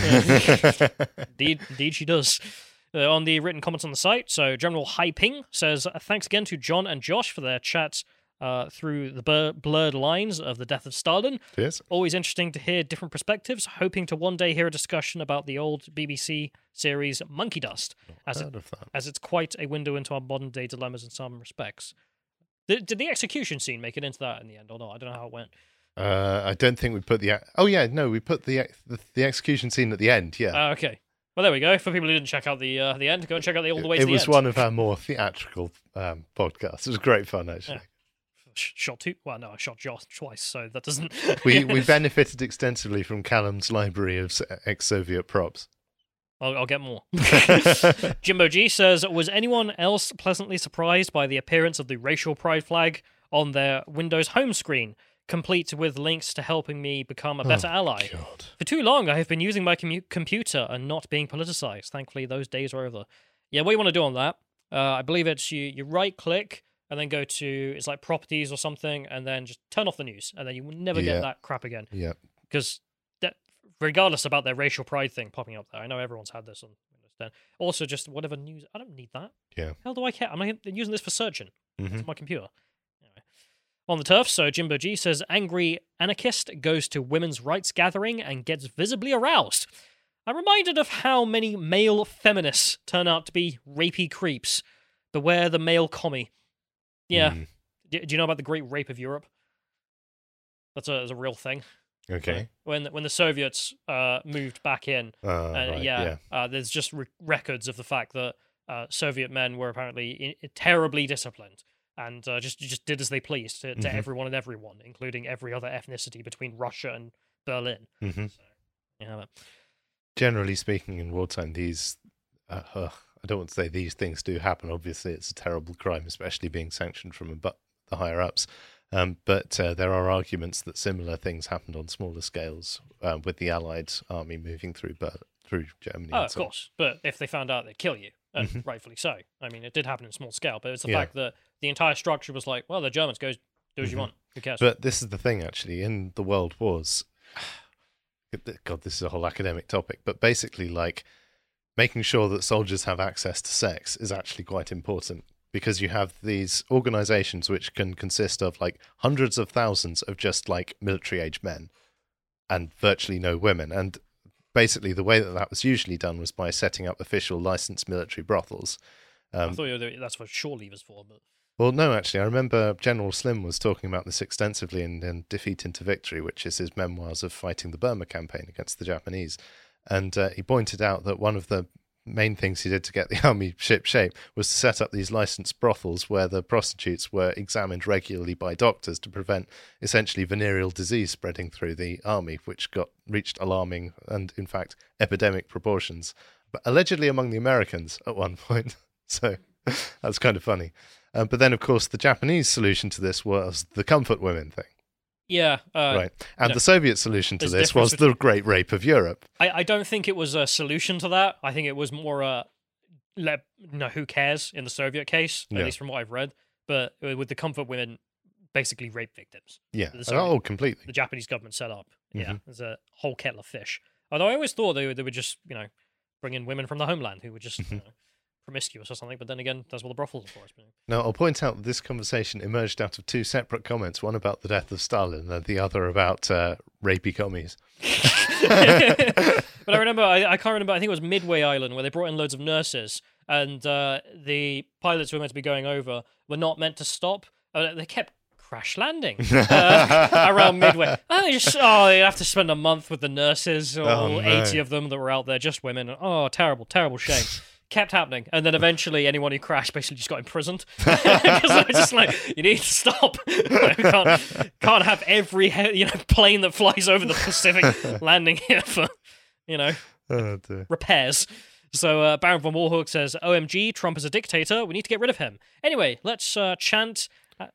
Indeed she does. On the written comments on the site, so General Haiping says, thanks again to John and Josh for their chats through the blurred lines of the death of Stalin. Yes. Always interesting to hear different perspectives, hoping to one day hear a discussion about the old BBC series Monkey Dust, as it's quite a window into our modern-day dilemmas in some respects. Did the execution scene make it into that in the end, or not? I don't know how it went. I don't think we put we put the execution scene at the end, yeah. Okay. Well, there we go. For people who didn't check out the end, go and check out all the way to the end. It was one of our more theatrical podcasts. It was great fun, actually. Yeah. Shot two? Well, no, I shot Josh twice, so that doesn't... we benefited extensively from Callum's library of ex-Soviet props. I'll get more. Jimbo G says, was anyone else pleasantly surprised by the appearance of the racial pride flag on their Windows home screen, complete with links to helping me become a better ally? God. For too long, I have been using my computer and not being politicized. Thankfully, those days are over. Yeah, what you want to do on that, I believe it's you right-click, and then go to it's like properties or something, and then just turn off the news, and then you will never get that crap again. Yeah. Because regardless about their racial pride thing popping up there, I know everyone's had this on Windows 10. Also, just whatever news, I don't need that. Yeah. Hell do I care? I'm using this for searching. Mm-hmm. It's my computer. Anyway. On the turf, so Jimbo G says, angry anarchist goes to women's rights gathering and gets visibly aroused. I'm reminded of how many male feminists turn out to be rapey creeps. Beware the male commie. Yeah. Do you know about the Great Rape of Europe? That's a real thing. Okay. When the Soviets moved back in, right, there's just records of the fact that Soviet men were apparently terribly disciplined and just did as they pleased to everyone and everyone, including every other ethnicity between Russia and Berlin. Mm-hmm. So, yeah. Generally speaking, in wartime, these I don't want to say these things do happen. Obviously, it's a terrible crime, especially being sanctioned from the higher ups. But there are arguments that similar things happened on smaller scales with the Allied army moving through Germany. Oh, of course. But if they found out, they'd kill you, and rightfully so. I mean, it did happen in small scale, but it's the fact that the entire structure was like, well, the Germans, do as you want. Who cares? But this is the thing, actually, in the World Wars. God, this is a whole academic topic, but basically, like, making sure that soldiers have access to sex is actually quite important, because you have these organizations which can consist of like hundreds of thousands of just like military age men and virtually no women. And basically the way that was usually done was by setting up official licensed military brothels. I thought that's what shore leave is for. But... Well, no, actually, I remember General Slim was talking about this extensively in Defeat into Victory, which is his memoirs of fighting the Burma campaign against the Japanese. And he pointed out that one of the main things he did to get the army ship shape was to set up these licensed brothels where the prostitutes were examined regularly by doctors to prevent essentially venereal disease spreading through the army, which reached alarming and, in fact, epidemic proportions, but allegedly among the Americans at one point. So that's kind of funny. But then, of course, the Japanese solution to this was the comfort women thing. Yeah. Right. And the Soviet solution to this was the Great Rape of Europe. I don't think it was a solution to that. I think it was more who cares in the Soviet case, at least from what I've read. But with the comfort women, basically rape victims. Yeah. Completely. The Japanese government set up. Yeah. There's a whole kettle of fish. Although I always thought they would just, bring in women from the homeland who would just... promiscuous or something, but then again, that's what the brothels are for. Now, I'll point out that this conversation emerged out of two separate comments, one about the death of Stalin and the other about rapey commies. But I remember, I can't remember, I think it was Midway Island, where they brought in loads of nurses, and the pilots who were meant to be going over were not meant to stop. They kept crash landing around Midway. You have to spend a month with the nurses, all 80 of them that were out there, just women. Oh, terrible, terrible shame. Kept happening, and then eventually anyone who crashed basically just got imprisoned because they're just like, you need to stop. Can't have every plane that flies over the Pacific landing here for repairs. So Baron von Warhawk says, OMG, Trump is a dictator, we need to get rid of him. Anyway, let's chant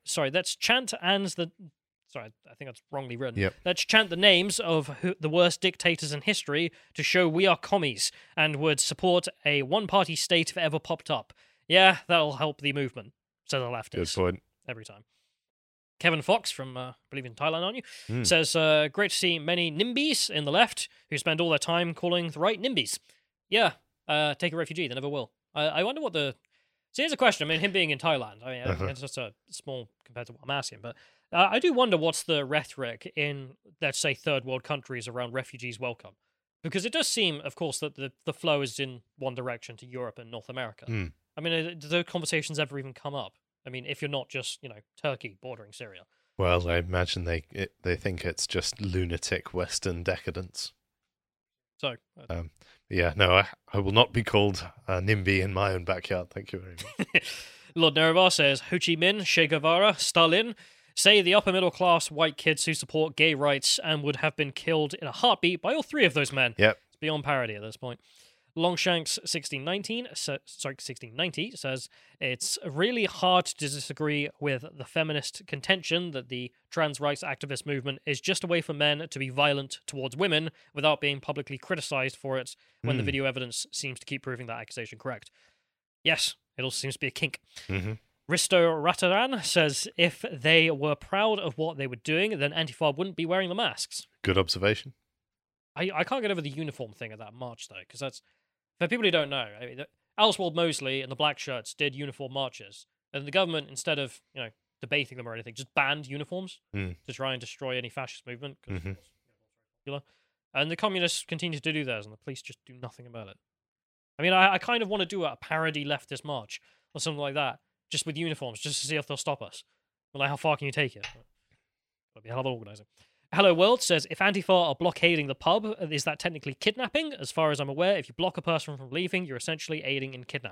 and the... Sorry, I think that's wrongly written. Yep. Let's chant the names of the worst dictators in history to show we are commies and would support a one-party state if it ever popped up. Yeah, that'll help the movement, says the leftists. Good point. Every time. Kevin Fox from, I believe in Thailand, aren't you? Says, great to see many NIMBYs in the left who spend all their time calling the right NIMBYs. Yeah, take a refugee, they never will. I wonder what the... So here's a question. I mean, him being in Thailand, I mean, it's just a small compared to what I'm asking, but I do wonder what's the rhetoric in, let's say, third world countries around refugees welcome. Because it does seem, of course, that the flow is in one direction to Europe and North America. I mean, do those conversations ever even come up? I mean, if you're not just, Turkey bordering Syria. Well, I imagine they think it's just lunatic Western decadence. So, yeah, no, I will not be called NIMBY in my own backyard. Thank you very much. Lord Nerevar says, Ho Chi Minh, Che Guevara, Stalin, say the upper middle class white kids who support gay rights and would have been killed in a heartbeat by all three of those men. Yep. It's beyond parody at this point. Longshanks 1690 says, it's really hard to disagree with the feminist contention that the trans rights activist movement is just a way for men to be violent towards women without being publicly criticized for it when the video evidence seems to keep proving that accusation correct. Yes, it also seems to be a kink. Risto Rataran says if they were proud of what they were doing, then Antifa wouldn't be wearing the masks. Good observation. I can't get over the uniform thing at that march, though, because that's... For people who don't know, I mean, Alice Ward Mosley and the Black Shirts did uniform marches, and the government, instead of, debating them or anything, just banned uniforms to try and destroy any fascist movement, because popular. And the communists continue to do theirs, and the police just do nothing about it. I mean, I kind of want to do a parody leftist march, or something like that, just with uniforms, just to see if they'll stop us. But like, how far can you take it? That'd be a hell of an organizer. Hello World says, if Antifa are blockading the pub, is that technically kidnapping? As far as I'm aware, if you block a person from leaving, you're essentially aiding in kidnap.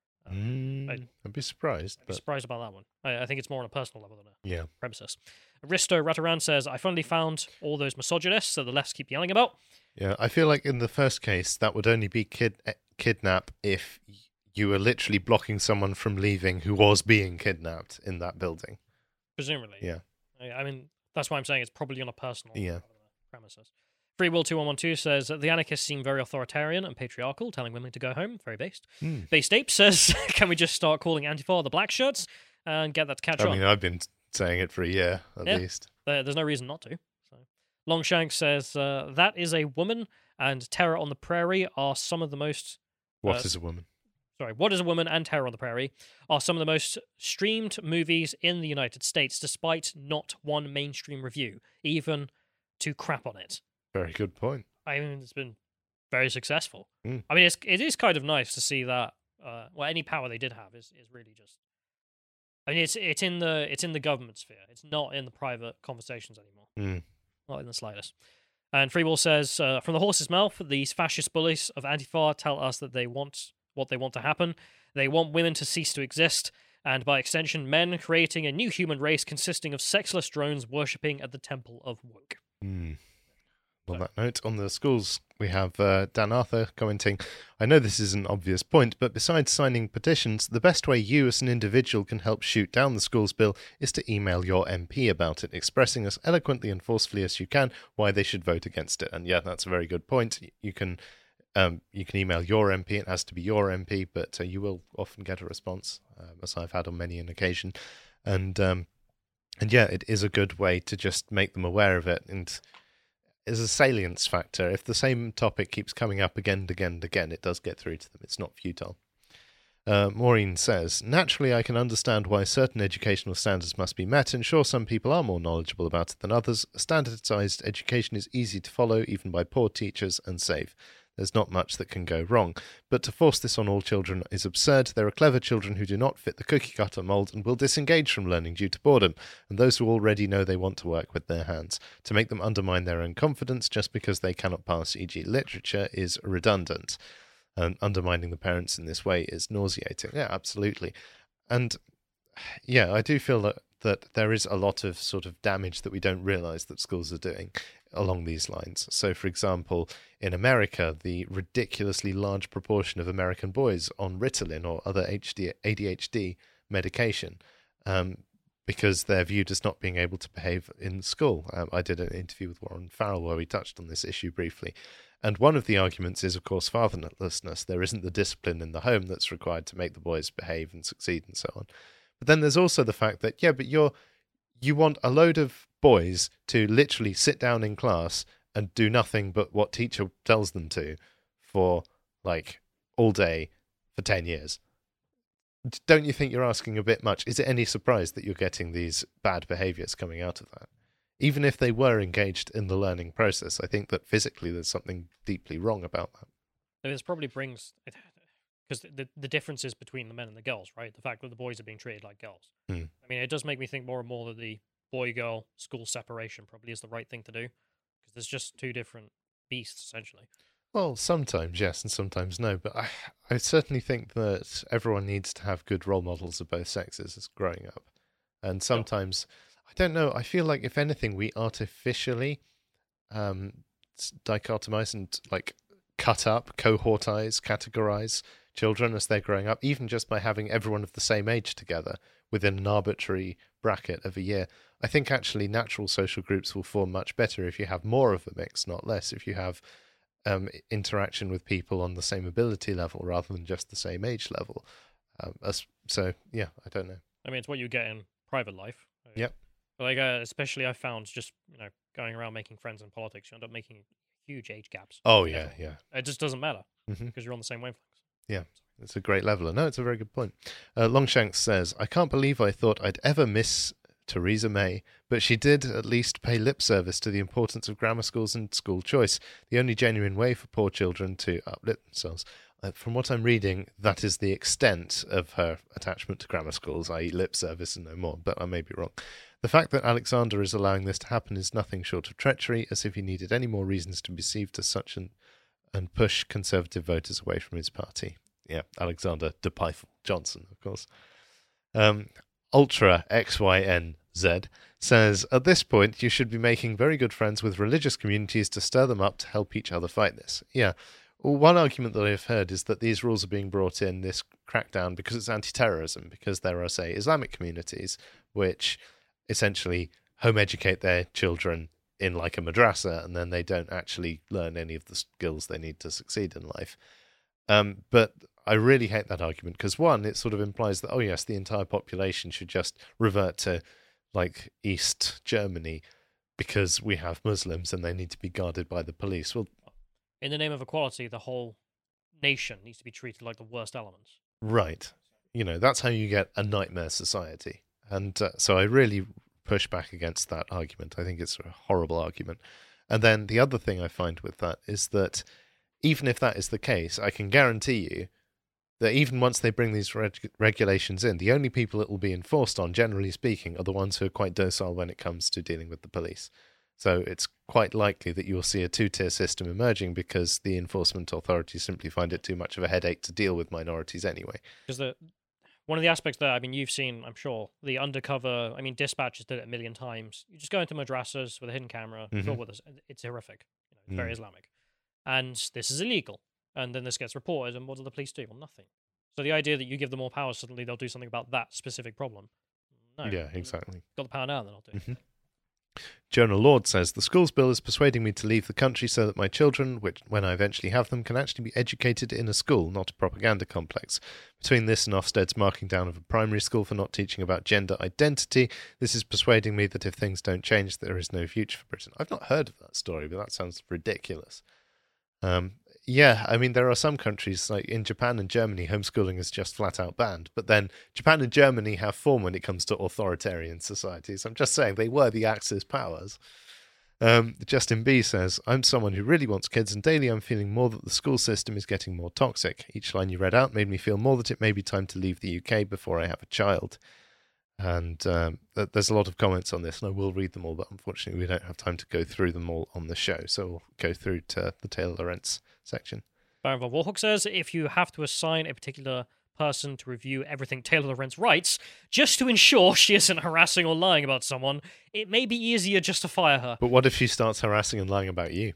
I'd be surprised. I'd be surprised about that one. I think it's more on a personal level than a Yeah. premises. Risto Rataran says, I finally found all those misogynists that the lefts keep yelling about. Yeah, I feel like in the first case, that would only be kidnap if you were literally blocking someone from leaving who was being kidnapped in that building. Presumably. Yeah. I mean, that's why I'm saying it's probably on a personal premises. Free Will 2112 says, the anarchists seem very authoritarian and patriarchal, telling women to go home. Very based. Based Ape says, can we just start calling Antifa the Black Shirts and get that to catch on? I mean, I've been saying it for a year, at least. There's no reason not to. So. Longshank says, that is a woman, and Terror on the Prairie are some of the most... What is a woman? Sorry, What is a Woman and Terror on the Prairie are some of the most streamed movies in the United States, despite not one mainstream review, even to crap on it. Very good point. I mean, it's been very successful. I mean, it is kind of nice to see that. Any power they did have is really just. I mean, it's in the government sphere. It's not in the private conversations anymore. Not in the slightest. And Freewall says, from the horse's mouth, these fascist bullies of Antifa tell us that they want what they want to happen. They want women to cease to exist, and by extension, men, creating a new human race consisting of sexless drones worshipping at the temple of woke. On that note, on the schools, we have Dan Arthur commenting, I know this is an obvious point, but besides signing petitions, the best way you as an individual can help shoot down the schools bill is to email your MP about it, expressing as eloquently and forcefully as you can why they should vote against it. And yeah, that's a very good point. You can email your MP. It has to be your MP, but you will often get a response, as I've had on many an occasion. And yeah, it is a good way to just make them aware of it. And is a salience factor. If the same topic keeps coming up again and again and again, it does get through to them. It's not futile. Maureen says, naturally I can understand why certain educational standards must be met, and sure some people are more knowledgeable about it than others. Standardized education is easy to follow, even by poor teachers, and safe. There's not much that can go wrong. But to force this on all children is absurd. There are clever children who do not fit the cookie-cutter mould and will disengage from learning due to boredom, and those who already know they want to work with their hands. To make them undermine their own confidence just because they cannot pass, e.g. literature, is redundant. And undermining the parents in this way is nauseating. Yeah, absolutely. And yeah, I do feel that there is a lot of sort of damage that we don't realise that schools are doing along these lines. So, for example, in America, the ridiculously large proportion of American boys on Ritalin or other ADHD medication because they're viewed as not being able to behave in school. I did an interview with Warren Farrell where we touched on this issue briefly. And one of the arguments is, of course, fatherlessness. There isn't the discipline in the home that's required to make the boys behave and succeed and so on. But then there's also the fact that, yeah, but you want a load of boys to literally sit down in class and do nothing but what teacher tells them to for, like, all day for 10 years. Don't you think you're asking a bit much? Is it any surprise that you're getting these bad behaviours coming out of that? Even if they were engaged in the learning process, I think that physically there's something deeply wrong about that. This probably brings... Because the differences between the men and the girls, right? The fact that the boys are being treated like girls. I mean, it does make me think more and more that the boy-girl school separation probably is the right thing to do. Because there's just two different beasts, essentially. Well, sometimes yes and sometimes no. But I certainly think that everyone needs to have good role models of both sexes as growing up. And sometimes, I don't know, I feel like if anything, we artificially dichotomize and like cut up, cohortize, categorize children as they're growing up, even just by having everyone of the same age together within an arbitrary bracket of a year. I think actually natural social groups will form much better if you have more of a mix, not less, if you have interaction with people on the same ability level rather than just the same age level. So, yeah, I don't know. I mean, it's what you get in private life. Yep. Like, especially I found just, going around making friends in politics, you end up making huge age gaps. Oh, yeah. It just doesn't matter Mhm. because you're on the same wavelengths. Yeah, it's a great leveler. No, it's a very good point. Longshanks says, I can't believe I thought I'd ever miss Theresa May, but she did at least pay lip service to the importance of grammar schools and school choice, the only genuine way for poor children to uplift themselves. From what I'm reading, that is the extent of her attachment to grammar schools, i.e. lip service and no more, but I may be wrong. The fact that Alexander is allowing this to happen is nothing short of treachery, as if he needed any more reasons to be perceived as such and push Conservative voters away from his party. Yeah, Alexander de Pfeiffer Johnson, of course. Ultra XYNZ says, at this point, you should be making very good friends with religious communities to stir them up to help each other fight this. Yeah. Well, one argument that I've heard is that these rules are being brought in, this crackdown, because it's anti-terrorism, because there are, say, Islamic communities which essentially home educate their children in like a madrasa, and then they don't actually learn any of the skills they need to succeed in life. But I really hate that argument because, one, it sort of implies that, oh yes, the entire population should just revert to like East Germany because we have Muslims and they need to be guarded by the police. Well, in the name of equality, the whole nation needs to be treated like the worst elements. Right. That's how you get a nightmare society. And so I really push back against that argument. I think it's a horrible argument. And then the other thing I find with that is that even if that is the case, I can guarantee you that even once they bring these regulations in, the only people it will be enforced on, generally speaking, are the ones who are quite docile when it comes to dealing with the police. So it's quite likely that you'll see a two-tier system emerging because the enforcement authorities simply find it too much of a headache to deal with minorities anyway. Because one of the aspects there, you've seen, I'm sure, the undercover, dispatchers did it a million times. You just go into madrasas with a hidden camera, it's horrific. It's very Islamic. And this is illegal. And then this gets reported, and what do the police do? Well, nothing. So the idea that you give them more power, suddenly they'll do something about that specific problem. No. Yeah, exactly. Got the power now, then I'll do it. Jonah Lord says, the schools bill is persuading me to leave the country so that my children, when I eventually have them, can actually be educated in a school, not a propaganda complex. Between this and Ofsted's marking down of a primary school for not teaching about gender identity, this is persuading me that if things don't change, there is no future for Britain. I've not heard of that story, but that sounds ridiculous. Yeah, there are some countries, like in Japan and Germany, homeschooling is just flat out banned. But then Japan and Germany have form when it comes to authoritarian societies. I'm just saying they were the Axis powers. Justin B says, I'm someone who really wants kids, and daily I'm feeling more that the school system is getting more toxic. Each line you read out made me feel more that it may be time to leave the UK before I have a child. And there's a lot of comments on this, and I will read them all, but unfortunately we don't have time to go through them all on the show. So we'll go through to the Taylor Lorenz section. Baron von Warhawk says, if you have to assign a particular person to review everything Taylor Lorenz writes, just to ensure she isn't harassing or lying about someone, it may be easier just to fire her. But what if she starts harassing and lying about you?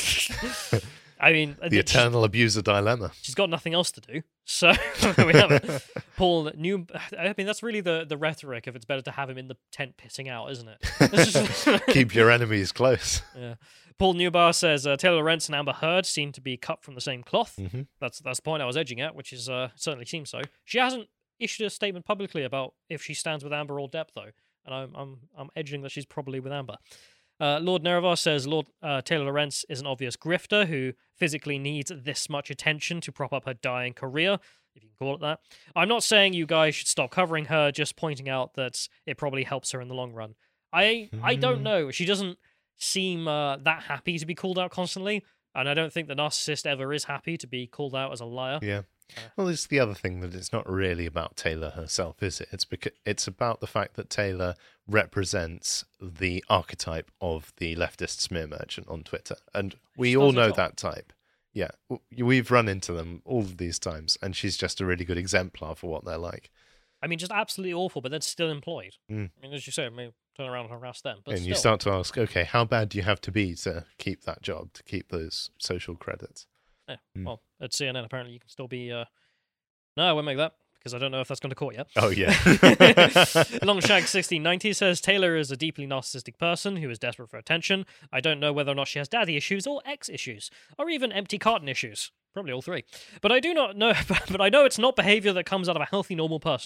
The eternal abuser dilemma. She's got nothing else to do, so we have it. Paul that's really the rhetoric of it's better to have him in the tent pissing out, isn't it? Keep your enemies close. Yeah. Paul Newbar says Taylor Lorenz and Amber Heard seem to be cut from the same cloth. Mm-hmm. That's the point I was edging at, which is certainly seems so. She hasn't issued a statement publicly about if she stands with Amber or Depp, though, and I'm edging that she's probably with Amber. Lord Nerevar says Taylor Lorenz is an obvious grifter who physically needs this much attention to prop up her dying career, if you can call it that. I'm not saying you guys should stop covering her, just pointing out that it probably helps her in the long run. I don't know. She doesn't seem that happy to be called out constantly, and I don't think the narcissist ever is happy to be called out as a liar. Yeah. Well, it's the other thing that it's not really about Taylor herself, is it? It's about the fact that Taylor represents the archetype of the leftist smear merchant on Twitter, and we all know that type. Yeah, we've run into them all of these times, and she's just a really good exemplar for what they're like. Just absolutely awful, but then still employed. As you say, maybe turn around and harass them. But you start to ask, okay, how bad do you have to be to keep that job, to keep those social credits? Yeah, well, at CNN, apparently you can still be... No, I won't make that, because I don't know if that's going to court yet. Oh, yeah. Longshag1690 says, Taylor is a deeply narcissistic person who is desperate for attention. I don't know whether or not she has daddy issues or ex issues, or even empty carton issues. Probably all three. But I do not know, but I know it's not behavior that comes out of a healthy, normal person.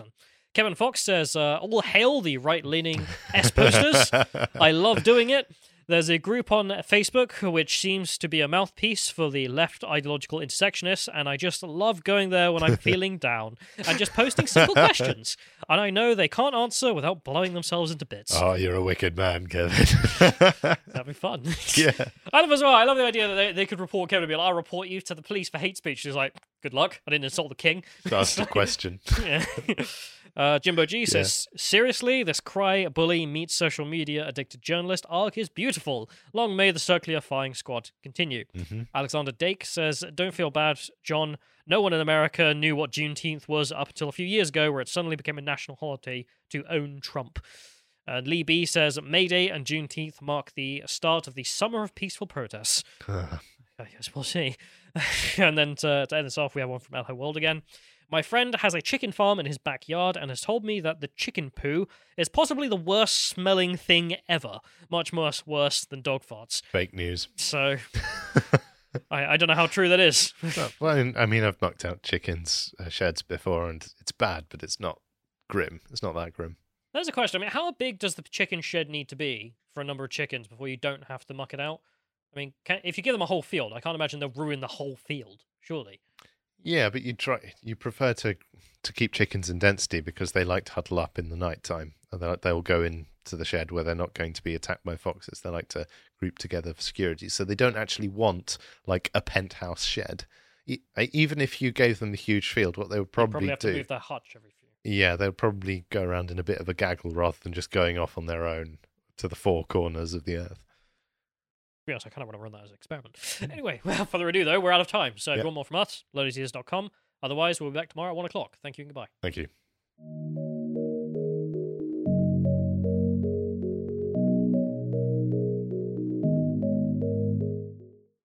Kevin Fox says, all hail the right-leaning S-posters. I love doing it. There's a group on Facebook which seems to be a mouthpiece for the left ideological intersectionists, and I just love going there when I'm feeling down and just posting simple questions. And I know they can't answer without blowing themselves into bits. Oh, you're a wicked man, Kevin. That'd be fun. Yeah. I love as well. I love the idea that they could report Kevin and be like, I'll report you to the police for hate speech. He's like, good luck. I didn't insult the king. That's the question. Yeah. Jimbo G says, seriously, this cry, bully, meets social media addicted journalist arc is beautiful. Long may the circularyfying squad continue. Alexander Dake says, don't feel bad, John. No one in America knew what Juneteenth was up until a few years ago, where it suddenly became a national holiday to own Trump. Lee B says, May Day and Juneteenth mark the start of the summer of peaceful protests. I guess we'll see. And then to end this off, we have one from Elho World again. My friend has a chicken farm in his backyard and has told me that the chicken poo is possibly the worst smelling thing ever. Much worse than dog farts. Fake news. So, I don't know how true that is. Well, I mean, I've knocked out chickens' sheds before, and it's bad, but it's not grim. It's not that grim. There's a question. I mean, how big does the chicken shed need to be for a number of chickens before you don't have to muck it out? I mean, if you give them a whole field, I can't imagine they'll ruin the whole field, surely. Yeah, but you prefer to keep chickens in density because they like to huddle up in the night time. They'll go into the shed where they're not going to be attacked by foxes. They like to group together for security. So they don't actually want like a penthouse shed. Even if you gave them the huge field, what they would probably have do... to move their hutch every few. Yeah, they'll probably go around in a bit of a gaggle rather than just going off on their own to the four corners of the earth. To be honest, I kind of want to run that as an experiment. Anyway, without further ado, though, we're out of time. So if you want more from us, lotuseaters.com. Otherwise, we'll be back tomorrow at 1 o'clock. Thank you and goodbye. Thank you.